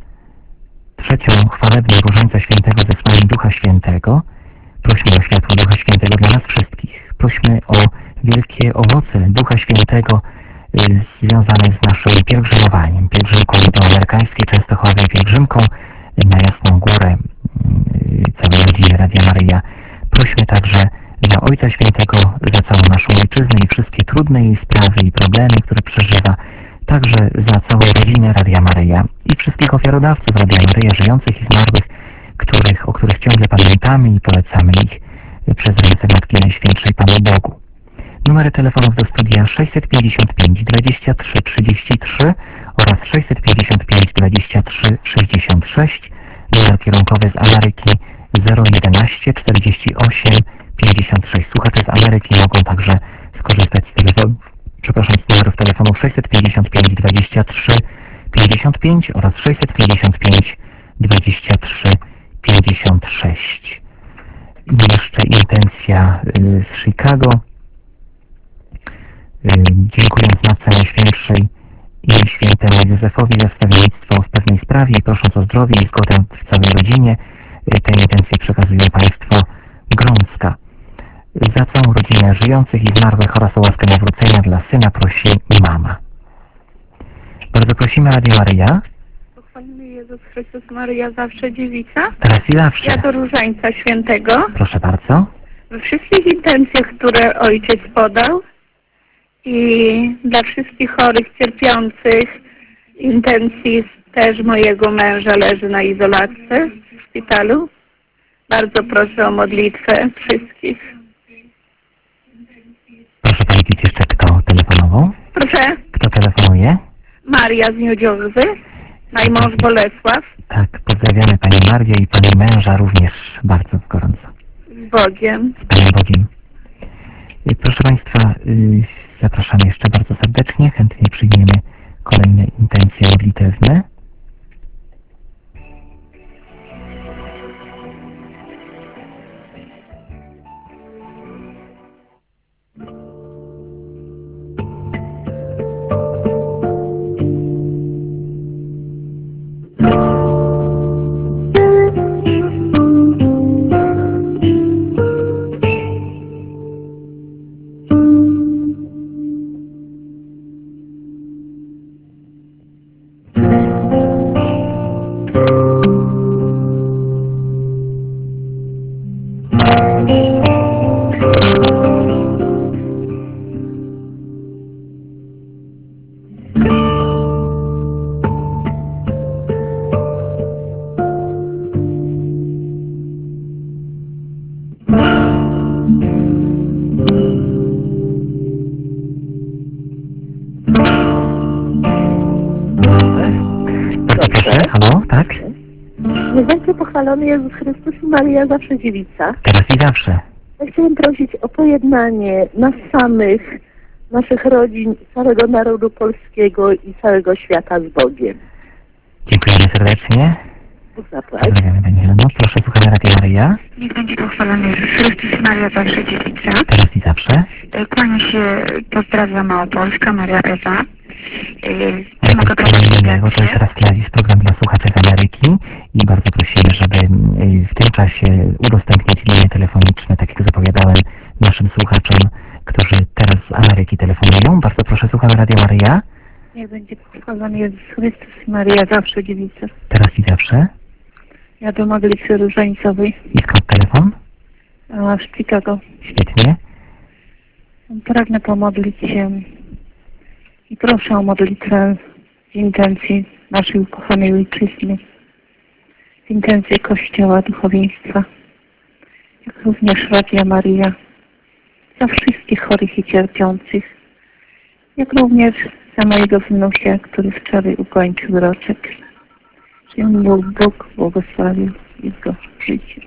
trzecią chwalebną Różańca Świętego zesłaniem Ducha Świętego. Prośmy o światło Ducha Świętego dla nas wszystkich. Prośmy o wielkie owoce Ducha Świętego y, związane z naszym pielgrzymowaniem. Pielgrzymką do amerykańskiej Częstochowy, pielgrzymką na Jasną Górę y, całej rodziny Radia Maryja. Prośmy także dla Ojca Świętego za całą naszą ojczyznę i wszystkie trudne jej sprawy i problemy, które przeżywa. Także za całą rodzinę Radia Maryja i wszystkich ofiarodawców Radia Maryja, żyjących i zmarłych, których, o których ciągle pamiętamy i polecamy ich przez ręce Matki Najświętszej Panu Bogu. Numery telefonów do studia sześćset pięćdziesiąt pięć dwadzieścia trzy trzydzieści trzy oraz sześćset pięćdziesiąt pięć dwadzieścia trzy sześćdziesiąt sześć. Numer kierunkowy z Ameryki zero jedenaście czterdzieści osiem pięćdziesiąt sześć. Słuchacze z Ameryki mogą także skorzystać z telefonu, przepraszam, z numerów telefonów sześćset pięćdziesiąt pięć dwadzieścia trzy pięćdziesiąt pięć oraz sześćset pięćdziesiąt pięć dwadzieścia trzy pięćdziesiąt sześć. I jeszcze intencja y, z Chicago. Y, dziękując Matce Najświętszej i Świętemu Józefowi za wstawiennictwo w pewnej sprawie i prosząc o zdrowie i zgodę w całej rodzinie, y, tę intencję przekazują Państwo Grącka. Za całą rodzinę żyjących i zmarłych oraz o łaskę nawrócenia dla syna prosi mama. Bardzo prosimy Radio Maryja. Pochwalony Jezus Chrystus, Maryja zawsze dziewica. Teraz i zawsze. Ja do Różańca Świętego. Proszę bardzo. We wszystkich intencjach, które Ojciec podał i dla wszystkich chorych, cierpiących, intencji też mojego męża leży na izolatce w szpitalu. Bardzo proszę o modlitwę wszystkich. Proszę powiedzieć jeszcze, kto telefonował? Proszę. Kto telefonuje? Maria z Miodziądzy, najmąż Bolesław. Tak, pozdrawiamy Pani Marię i Pani męża również bardzo gorąco. Z Bogiem. Z Panem Bogiem. Proszę Państwa, zapraszamy jeszcze bardzo serdecznie. Chętnie przyjmiemy kolejne intencje modlitewne. Halo, tak? Niech będzie pochwalony Jezus Chrystus i Maryja zawsze dziewica. Teraz i zawsze. Ja chciałem prosić o pojednanie nas samych, naszych rodzin, całego narodu polskiego i całego świata z Bogiem. Dziękujemy serdecznie. Bóg zapłać. Pozdrawiamy Pani Heleno. Proszę, słuchamy Radio Maryja. Niech będzie pochwalony Jezus Chrystus i Maria zawsze dziewica. Teraz i zawsze. Kłania się, pozdrawia Małopolska, Maria Ewa. Ale to przypomnijmy, bo to jest Raz Claris, program dla słuchaczy z Ameryki i bardzo prosimy, żeby w tym czasie udostępnić linie telefoniczne, tak jak zapowiadałem naszym słuchaczom, którzy teraz z Ameryki telefonują. Bardzo proszę, słuchamy Radio Maryja. Niech będzie pochwalony Jezus Chrystus i Maria zawsze dziewica. Teraz i zawsze. Ja do modlitwy różańcowej. I skąd telefon? A w Chicago. Świetnie. Pragnę pomodlić się i proszę o modlitwę w intencji naszej ukochanej ojczyzny, w intencji Kościoła, duchowieństwa, jak również Radia Maryja, za wszystkich chorych i cierpiących, jak również za mojego wnusia, który wczoraj ukończył roczek. Żeby mu Bóg błogosławił jego życiu.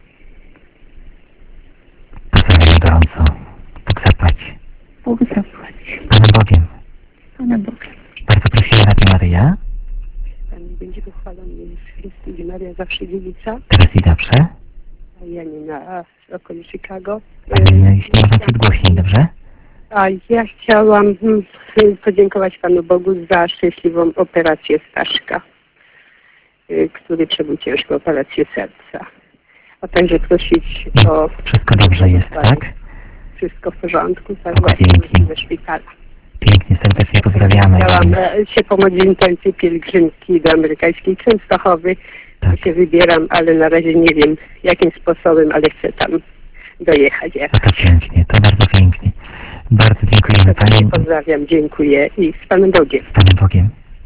Pozdrawiam gorąco. Bóg zapłać. Bóg zapłać. Panem Bogiem. Panem Bogiem. Bardzo prosimy Radio Maryja. Pan będzie pochwalony Jezus Chrystus i Maria zawsze dziewica. Teraz i zawsze. A Janina z okolicy Chicago. Pani, jeśli można ciut głośniej, dobrze? A ja chciałam mm, podziękować Panu Bogu za szczęśliwą operację Staszka, y, który przebył ciężką operację serca. A także prosić I o... wszystko dobrze jest, tak? Wszystko w porządku, tak Bóg właśnie dzięki. ze szpitala. Pięknie, serdecznie pozdrawiamy. Chciałam e, się pomodlić intencji pielgrzymki do amerykańskiej Częstochowy. Tak. Się wybieram, ale na razie nie wiem jakim sposobem, ale chcę tam dojechać. A to pięknie, to bardzo pięknie. Bardzo dziękujemy Pani. Pozdrawiam, dziękuję i z Panem Bogiem. Z Panem Bogiem.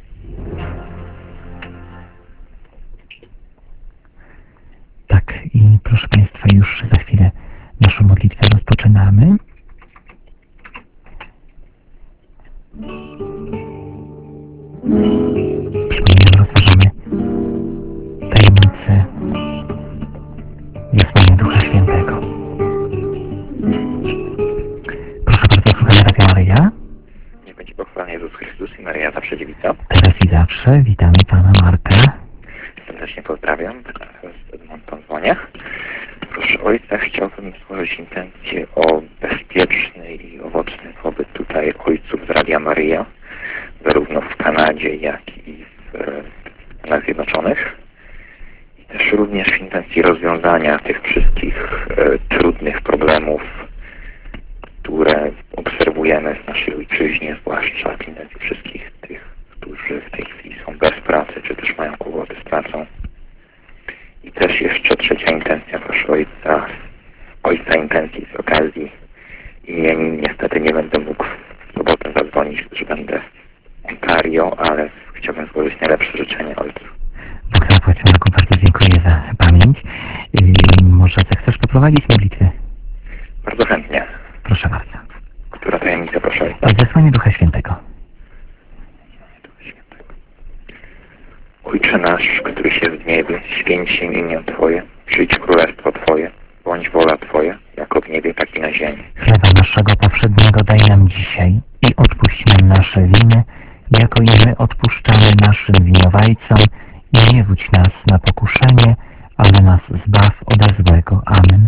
Tak, i proszę Państwa, już za chwilę naszą modlitwę rozpoczynamy. Świętego. Proszę bardzo, słuchamy Radia Maryja. Niech będzie pochwalony Jezus Chrystus i Maryja zawsze dziewica. Teraz i zawsze witamy Pana Marka. Serdecznie pozdrawiam. Z Edmonton dzwonię. Proszę Ojca, chciałbym złożyć intencję o bezpieczny i owocny pobyt tutaj ojców z Radia Maryja, zarówno w Kanadzie, jak i w Stanach Zjednoczonych. I też również w intencji rozwiązania tych wszystkich e, trudnych problemów, które obserwujemy w naszej ojczyźnie, zwłaszcza w intencji wszystkich tych, którzy w tej chwili są bez pracy, czy też mają kłopoty z pracą. I też jeszcze trzecia intencja, proszę Ojca, Ojca intencji z okazji imienin. Niestety nie będę mógł w sobotę zadzwonić, gdyż będę w Ontario, ale chciałbym złożyć najlepsze życzenia Ojcu. Bóg zapłać, Marku, bardzo dziękuję za pamięć. Yy, może zechcesz poprowadzić modlitwę? Bardzo chętnie. Proszę bardzo. Która tajemnica, proszę Ojca? Zesłanie Ducha Świętego. Ojcze nasz, któryś jest w niebie, święć się imię Twoje, przyjdź królestwo Twoje, bądź wola Twoja, jako w niebie, tak i na ziemi. Chleba naszego powszedniego daj nam dzisiaj i odpuść nam nasze winy, jako i my odpuszczamy naszym winowajcom, i nie wódź nas na pokuszenie, ale nas zbaw ode złego. Amen.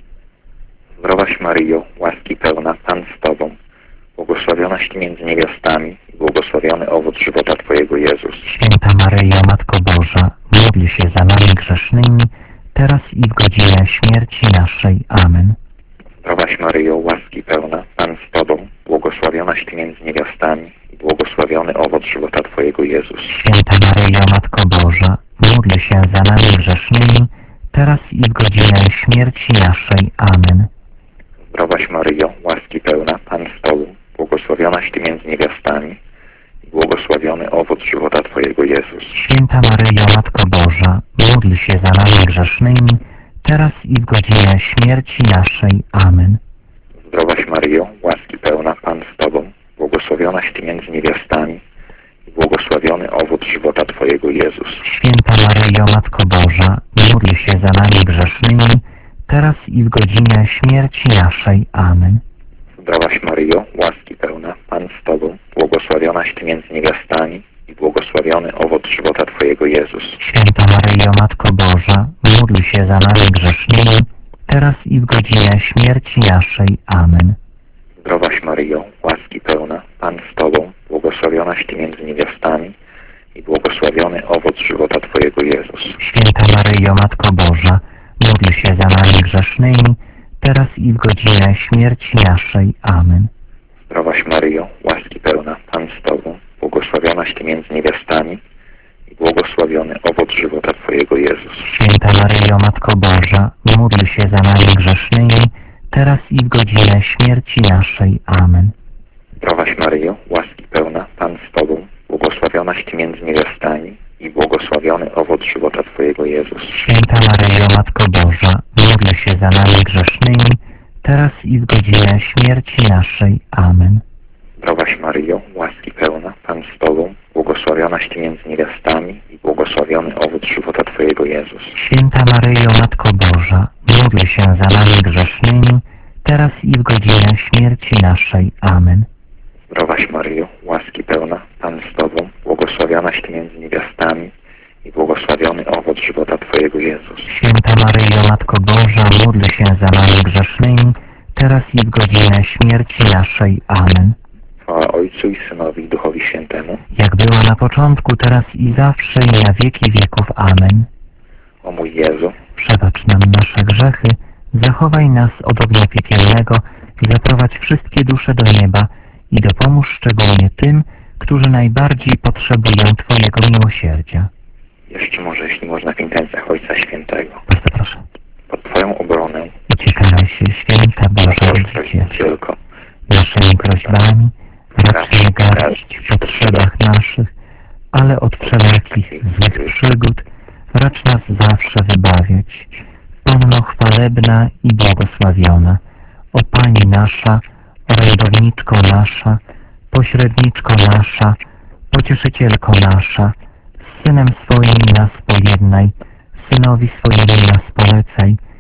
Zdrowaś Maryjo, łaski pełna, Pan z Tobą, błogosławionaś Ty między niewiastami i błogosławiony owoc żywota Twojego, Jezus. Święta Maryjo, Matko Boża, módl się za nami grzesznymi, teraz i w godzinę śmierci naszej. Amen. Zdrowaś Maryjo, łaski pełna, Pan z Tobą, błogosławionaś Ty między niewiastami i błogosławiony owoc żywota Twojego, Jezus. Święta Maryjo, Matko Boża, módl się za nami grzesznymi, teraz i w godzinę śmierci naszej. Amen. Zdrowaś Maryjo, łaski pełna, Pan z Tobą, błogosławionaś Ty między niewiastami i błogosławiony owoc żywota Twojego, Jezus. Święta Maryjo, Matko Boża, módl się za nami grzesznymi, teraz i w godzinę śmierci naszej. Amen. Zdrowaś Maryjo, łaski pełna, Pan z Tobą, błogosławionaś Ty między niewiastami i błogosławiony owoc żywota Twojego, Jezus. Święta Maryjo, Matko Boża, módl się za nami grzesznymi, teraz i w godzinę śmierci naszej. Amen. Zdrowaś Maryjo, łaski pełna, Pan z Tobą, błogosławionaś Ty między niewiastami i błogosławiony owoc żywota Twojego, Jezus. Święta Maryjo, Matko Boża, módl się za nami grzesznymi, teraz i w godzinę śmierci naszej. Amen. Zdrowaś Maryjo, łaski pełna, Pan z Tobą, błogosławionaś Ty między niewiastami i błogosławiony owoc żywota Twojego, Jezus. Święta Maryjo, Matko Boża, módl się za nami grzesznymi, teraz i w godzinę śmierci naszej. Amen. Zdrowaś Maryjo, łaski pełna, Pan z Tobą, błogosławionaś Ty między niewiastami i błogosławiony owoc żywota Twojego, Jezus. Święta Maryjo, Matko Boża, módl się za nami grzesznymi, teraz i w godzinę śmierci naszej. Amen. Zdrowaś Maryjo, łaski pełna, Pan z Tobą, błogosławionaś Ty między niewiastami i błogosławiony owoc żywota Twojego, Jezus. Święta Maryjo, Matko Boża, módl się za nami grzesznymi, teraz i w godzinę śmierci naszej. Amen. Zdrowaś Maryjo, łaski pełna, Pan z Tobą, błogosławionaś Ty między niewiastami i błogosławiony owoc żywota Twojego, Jezus. Święta Maryjo, Matko Boża, módl się za nami grzesznymi, teraz i w godzinę śmierci naszej. Amen. Zdrowaś Maryjo, łaski pełna, Pan z Tobą, błogosławionaś Ty między niewiastami i błogosławiony owoc żywota Twojego, Jezus. Święta Maryjo, Matko Boża, módl się za nami grzesznymi, teraz i w godzinę śmierci naszej. Amen. Chwała Ojcu i Synowi i Duchowi Świętemu. Jak była na początku, teraz i zawsze, i na wieki wieków. Amen. O mój Jezu, przebacz nam nasze grzechy, zachowaj nas od ognia piekielnego i zaprowadź wszystkie dusze do nieba i dopomóż szczególnie tym, którzy najbardziej potrzebują Twojego miłosierdzia. jeszcze może, jeśli można, w intencjach Ojca Świętego. Bardzo proszę. Pod Twoją obronę Uciekaj się, święta Boża Rodzicielko, naszymi prośbami racz nie garść w potrzebach naszych, ale od wszelakich złych przygód racz nas zawsze wybawiać. Panno chwalebna i błogosławiona, o Pani nasza, orędowniczko nasza, pośredniczko nasza, pocieszycielko nasza, z Synem swoim nas pojednaj, Synowi swojemu nas polecaj,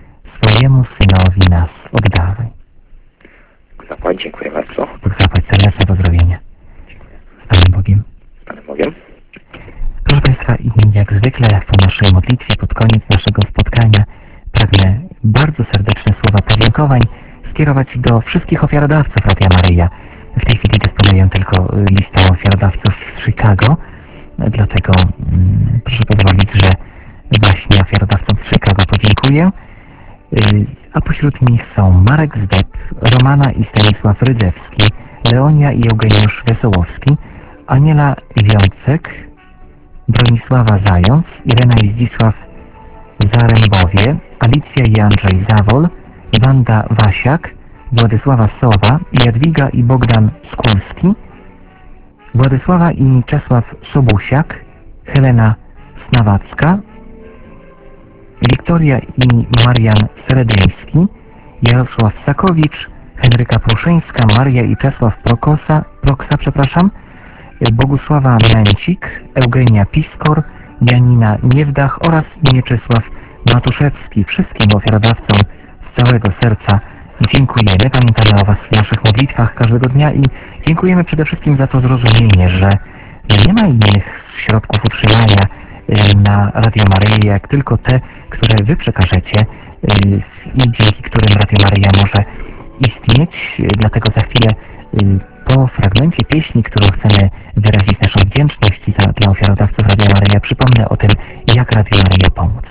swojemu Synowi nas oddawaj. Zapłać, dziękuję bardzo. Bóg zapłać, serdeczne pozdrowienia. Z Panem Bogiem. Z Panem Bogiem. Proszę Państwa, i jak zwykle po naszej modlitwie, pod koniec naszego spotkania pragnę bardzo serdeczne słowa podziękowań skierować do wszystkich ofiarodawców Radia Maryja. W tej chwili dysponuję tylko listą ofiarodawców z Chicago, dlatego mm, proszę pozwolić, że właśnie ofiarodawcom z Chicago podziękuję. Yy, a pośród nich są Marek Zdeb, Romana i Stanisław Rydzewski, Leonia i Eugeniusz Wesołowski, Aniela Wiącek, Bronisława Zając, Irena i Zdzisław Zarębowie, Alicja i Andrzej Zawol, Wanda Wasiak, Władysława Sowa, Jadwiga i Bogdan Skulski, Władysława i Czesław Sobusiak, Helena Snawacka, Wiktoria i Marian Seredyński, Jarosław Sakowicz, Henryka Pruszyńska, Maria i Czesław Prokosa, Proksa, przepraszam, Bogusława Męcik, Eugenia Piskor, Janina Niewdach oraz Mieczysław Matuszewski. Wszystkim ofiarodawcom z całego serca dziękujemy. Pamiętamy o Was w naszych modlitwach każdego dnia i dziękujemy przede wszystkim za to zrozumienie, że nie ma innych środków utrzymania na Radio Maryję, jak tylko te, które Wy przekażecie i dzięki którym Radio Maryja może istnieć. Dlatego za chwilę po fragmencie pieśni, którą chcemy wyrazić naszą wdzięczność za, dla ofiarodawców Radia Maryja, przypomnę o tym, jak Radio Maryja pomóc.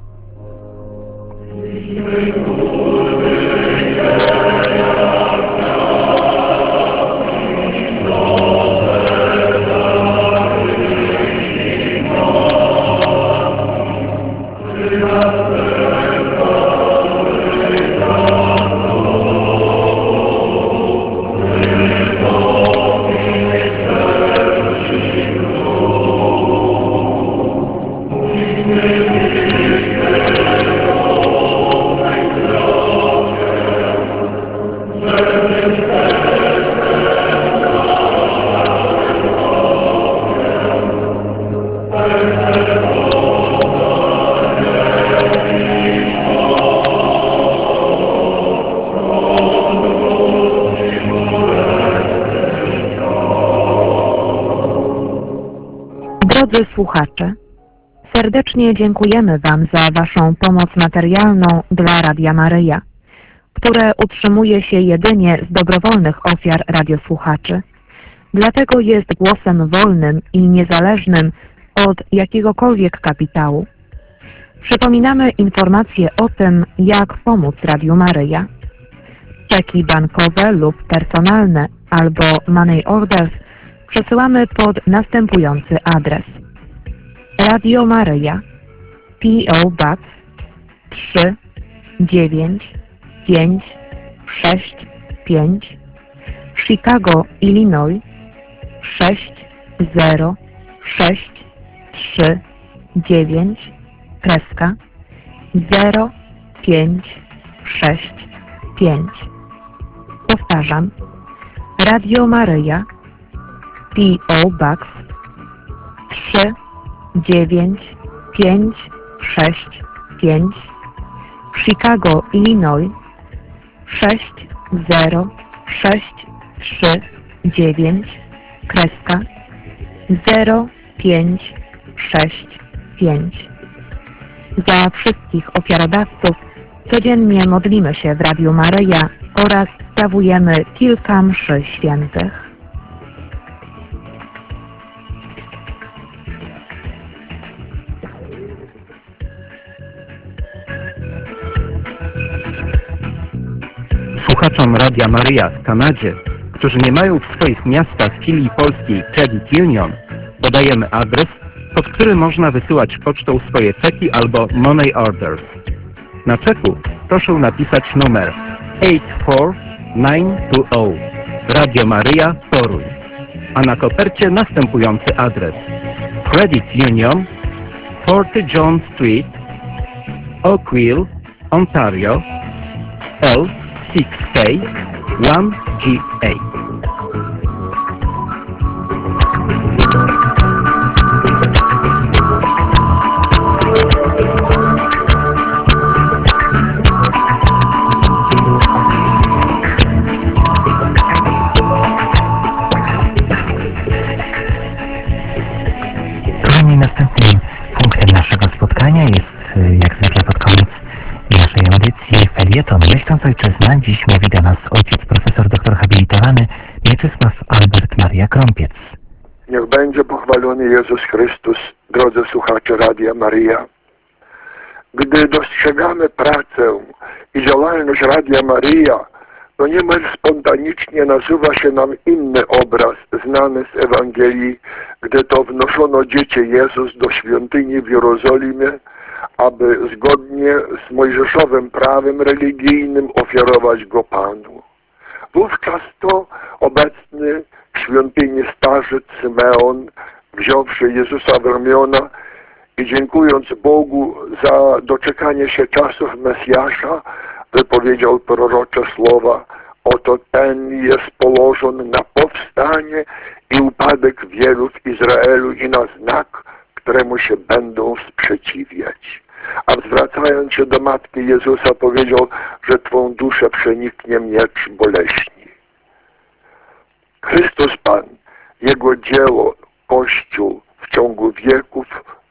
Drodzy słuchacze, serdecznie dziękujemy Wam za Waszą pomoc materialną dla Radia Maryja, które utrzymuje się jedynie z dobrowolnych ofiar radiosłuchaczy. Dlatego jest głosem wolnym i niezależnym od jakiegokolwiek kapitału. Przypominamy informacje o tym, jak pomóc Radiu Maryja. Czeki bankowe lub personalne albo money orders przesyłamy pod następujący adres: Radio Maryja, P O Box trzy dziewięć pięć sześć pięć, Chicago, Illinois sześć zero sześć trzy dziewięć, kreska zero pięć sześć pięć. Powtarzam: Radio Maryja, P O Box trzy dziewięć pięć sześć pięć, Chicago, Illinois sześć zero sześć trzy dziewięć, kreska zero pięć sześć pięć. Za wszystkich ofiarodawców codziennie modlimy się w Radiu Maryja oraz sprawujemy kilka mszy świętych. Słuchaczom Radia Maryja w Kanadzie, którzy nie mają w swoich miastach filii polskiej Credit Union, podajemy adres, pod który można wysyłać pocztą swoje czeki albo money orders. Na czeku proszę napisać numer osiem cztery dziewięć dwa zero, Radio Maryja, Toruń, a na kopercie następujący adres: Credit Union, czwarty John Street, Oakville, Ontario, L six K one G A. Niszcząc ojczyznę, dziś mówi do nas ojciec profesor doktor habilitowany Mieczysław Albert Maria Krąpiec. Niech będzie pochwalony Jezus Chrystus, drodzy słuchacze Radia Maryja. Gdy dostrzegamy pracę i działalność Radia Maryja, to niemal spontanicznie nasuwa się nam inny obraz znany z Ewangelii, gdy to wnoszono dziecię Jezus do świątyni w Jerozolimie, aby zgodnie z mojżeszowym prawem religijnym ofiarować go Panu. Wówczas to obecny w świątyni starzec Symeon, wziąwszy Jezusa w ramiona i dziękując Bogu za doczekanie się czasów Mesjasza, wypowiedział prorocze słowa: oto ten jest położony na powstanie i upadek wielu w Izraelu i na znak, któremu się będą sprzeciwiać. A zwracając się do Matki Jezusa powiedział, że Twą duszę przeniknie miecz boleśni. Chrystus Pan, Jego dzieło, Kościół w ciągu wieków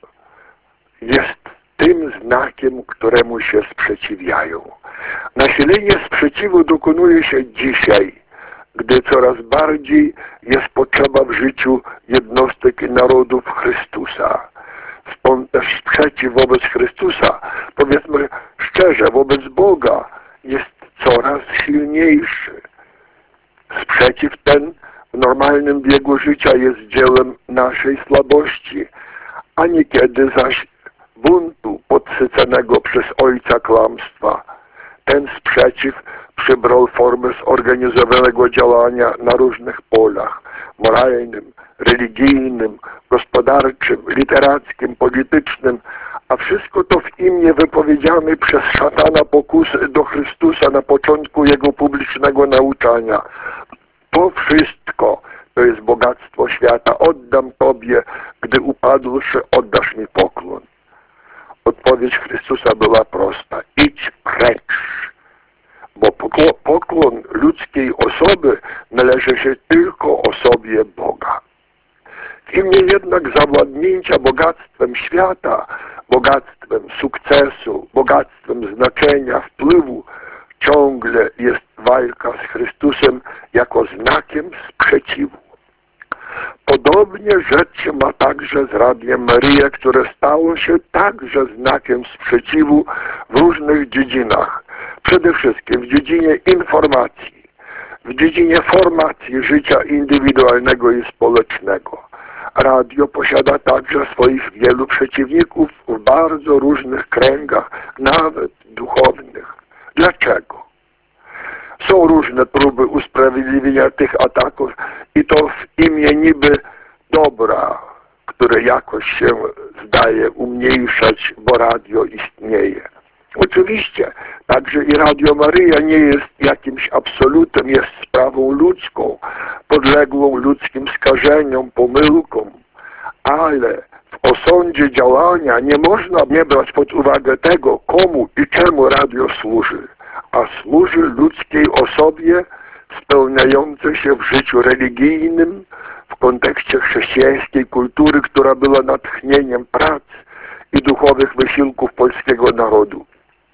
jest tym znakiem, któremu się sprzeciwiają. Nasilenie sprzeciwu dokonuje się dzisiaj, gdy coraz bardziej jest potrzeba w życiu jednostek i narodów Chrystusa. Stąd też sprzeciw wobec Chrystusa, powiedzmy szczerze, wobec Boga jest coraz silniejszy. Sprzeciw ten w normalnym biegu życia jest dziełem naszej słabości, a niekiedy zaś buntu podsyconego przez ojca kłamstwa. Ten sprzeciw przybrał formę zorganizowanego działania na różnych polach: moralnym, religijnym, gospodarczym, literackim, politycznym, a wszystko to w imię wypowiedzianej przez szatana pokusy do Chrystusa na początku Jego publicznego nauczania. To wszystko to jest bogactwo świata. Oddam Tobie, gdy upadłszy, oddasz mi poklon. Odpowiedź Chrystusa była prosta: idź precz, bo poklon ludzkiej osoby należy się tylko osobie Boga. W imię jednak zawładnięcia bogactwem świata, bogactwem sukcesu, bogactwem znaczenia, wpływu, ciągle jest walka z Chrystusem jako znakiem sprzeciwu. Podobnie rzecz się ma także z Radiem Maryja, które stało się także znakiem sprzeciwu w różnych dziedzinach. Przede wszystkim w dziedzinie informacji, w dziedzinie formacji życia indywidualnego i społecznego. Radio posiada także swoich wielu przeciwników w bardzo różnych kręgach, nawet duchownych. Dlaczego? Są różne próby usprawiedliwienia tych ataków i to w imię niby dobra, które jakoś się zdaje umniejszać, bo radio istnieje. Oczywiście, także i Radio Maryja nie jest jakimś absolutem, jest sprawą ludzką, podległą ludzkim skażeniom, pomyłkom, ale w osądzie działania nie można nie brać pod uwagę tego, komu i czemu radio służy, a służy ludzkiej osobie spełniającej się w życiu religijnym, w kontekście chrześcijańskiej kultury, która była natchnieniem prac i duchowych wysiłków polskiego narodu.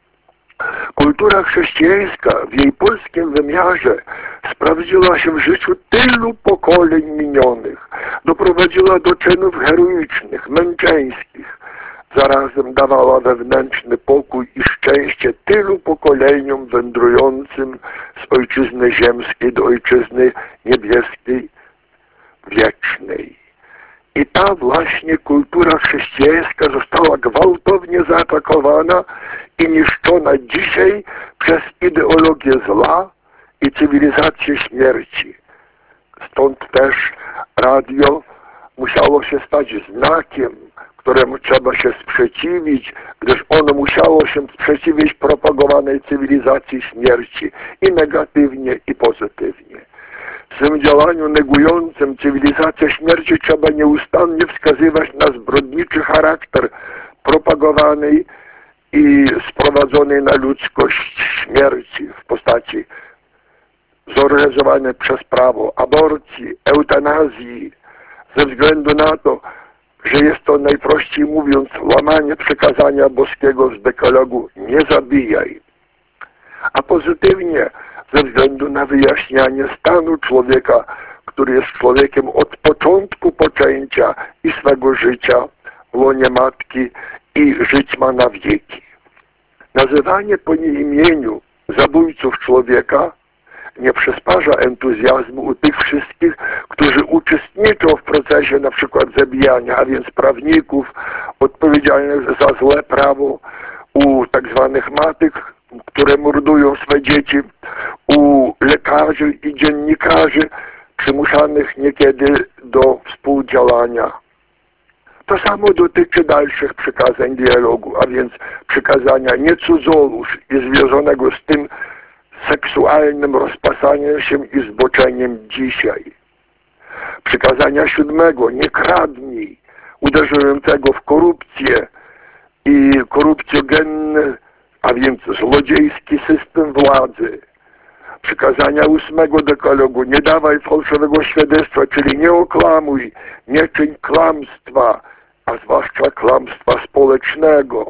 Kultura chrześcijańska w jej polskim wymiarze sprawdziła się w życiu tylu pokoleń minionych, doprowadziła do czynów heroicznych, męczeńskich, zarazem dawała wewnętrzny pokój i szczęście tylu pokoleniom wędrującym z ojczyzny ziemskiej do ojczyzny niebieskiej, wiecznej. I ta właśnie kultura chrześcijańska została gwałtownie zaatakowana i niszczona dzisiaj przez ideologię zła i cywilizację śmierci. Stąd też radio musiało się stać znakiem, któremu trzeba się sprzeciwić, gdyż ono musiało się sprzeciwić propagowanej cywilizacji śmierci i negatywnie, i pozytywnie. W swym działaniu negującym cywilizację śmierci trzeba nieustannie wskazywać na zbrodniczy charakter propagowanej i sprowadzonej na ludzkość śmierci w postaci zorganizowanej przez prawo aborcji, eutanazji, ze względu na to, że jest to najprościej mówiąc łamanie przykazania boskiego z dekalogu: nie zabijaj. a pozytywnie ze względu na wyjaśnianie stanu człowieka, który jest człowiekiem od początku poczęcia i swego życia w łonie matki i żyć ma na wieki. Nazywanie po nieimieniu zabójców człowieka nie przysparza entuzjazmu u tych wszystkich, którzy uczestniczą w procesie na przykład zabijania, a więc prawników odpowiedzialnych za złe prawo, u tak zwanych matek, które mordują swe dzieci, u lekarzy i dziennikarzy przymuszanych niekiedy do współdziałania. To samo dotyczy dalszych przykazań dialogu, a więc przykazania nie cudzołóż i związanego z tym seksualnym rozpasaniem się i zboczeniem dzisiaj. Przykazania siódmego, nie kradnij, uderzającego w korupcję i korupcjogenny, a więc złodziejski system władzy. Przykazania ósmego dekalogu, nie dawaj fałszywego świadectwa, czyli nie oklamuj, nie czyń kłamstwa, a zwłaszcza kłamstwa społecznego.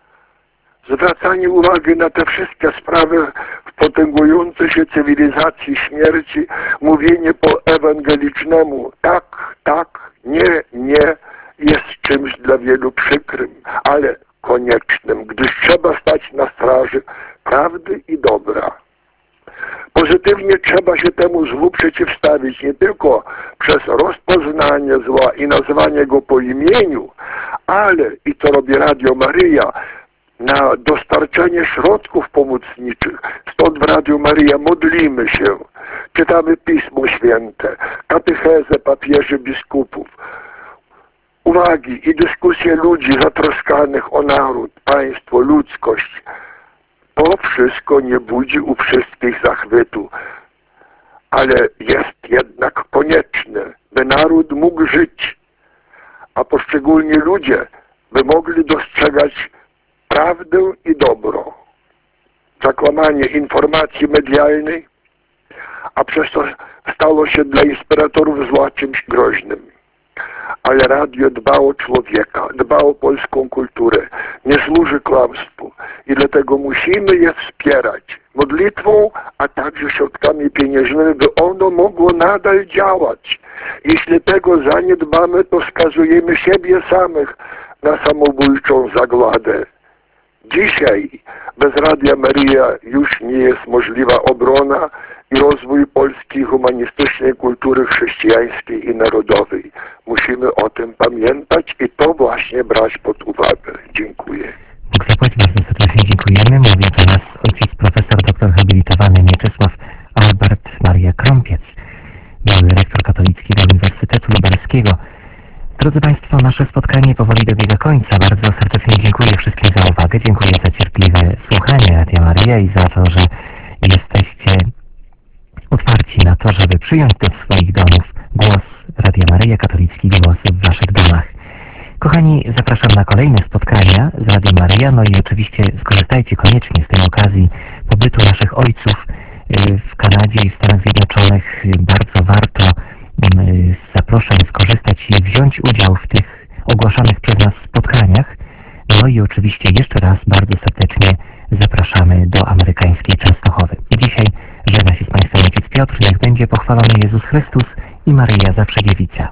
Zwracanie uwagi na te wszystkie sprawy w potęgującej się cywilizacji śmierci, mówienie po ewangelicznemu tak, tak, nie, nie jest czymś dla wielu przykrym, ale koniecznym, gdyż trzeba stać na straży prawdy i dobra. Pozytywnie trzeba się temu złu przeciwstawić nie tylko przez rozpoznanie zła i nazwanie go po imieniu, ale, i to robi Radio Maryja, na dostarczenie środków pomocniczych. Stąd w Radiu Maryja modlimy się, czytamy Pismo Święte, katechezę papieży biskupów, uwagi i dyskusje ludzi zatroskanych o naród, państwo, ludzkość. To wszystko nie budzi u wszystkich zachwytu, ale jest jednak konieczne, by naród mógł żyć, a poszczególni ludzie by mogli dostrzegać prawdę i dobro. Zakłamanie informacji medialnej, a przez to stało się dla inspiratorów zła czymś groźnym. Ale radio dba o człowieka, dba o polską kulturę, nie służy kłamstwu i dlatego musimy je wspierać modlitwą, a także środkami pieniężnymi, by ono mogło nadal działać. Jeśli tego zaniedbamy, to skazujemy siebie samych na samobójczą zagładę. Dzisiaj bez Radia Maryja już nie jest możliwa obrona i rozwój polskiej humanistycznej kultury chrześcijańskiej i narodowej. Musimy o tym pamiętać i to właśnie brać pod uwagę. Dziękuję. Bóg zapłać, bardzo serdecznie dziękujemy. Mówi do nas ojciec profesor doktor habilitowany Mieczysław Albert Maria Krąpiec, były rektor katolickiego Uniwersytetu Lubelskiego. Drodzy Państwo, nasze spotkanie powoli dobiega końca. Bardzo serdecznie dziękuję wszystkim za uwagę. Dziękuję za cierpliwe słuchanie Radia Maryja i za to, że jesteście otwarci na to, żeby przyjąć do swoich domów głos Radia Maryja, katolicki głos w Waszych domach. Kochani, zapraszam na kolejne spotkania z Radiem Maryja, no i oczywiście skorzystajcie koniecznie z tej okazji pobytu naszych ojców w Kanadzie i w Stanach Zjednoczonych. Bardzo warto zaproszeń skorzystać i wziąć udział w tych ogłaszanych przez nas spotkaniach. No i oczywiście jeszcze raz bardzo serdecznie zapraszamy do amerykańskiej Częstochowy. I dzisiaj żegna się z Państwem ojciec Piotr, niech będzie pochwalony Jezus Chrystus i Maryja zawsze dziewica.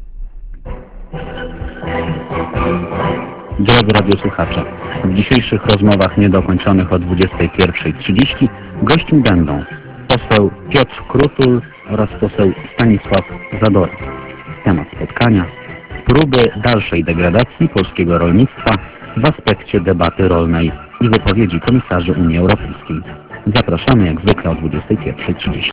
Drodzy radiosłuchacze, w dzisiejszych rozmowach niedokończonych o dwudziestej pierwszej trzydzieści gośćmi będą poseł Piotr Krutul oraz poseł Stanisław Zadora. Temat spotkania: próby dalszej degradacji polskiego rolnictwa w aspekcie debaty rolnej i wypowiedzi komisarzy Unii Europejskiej. Zapraszamy jak zwykle o dwudziestej pierwszej trzydzieści.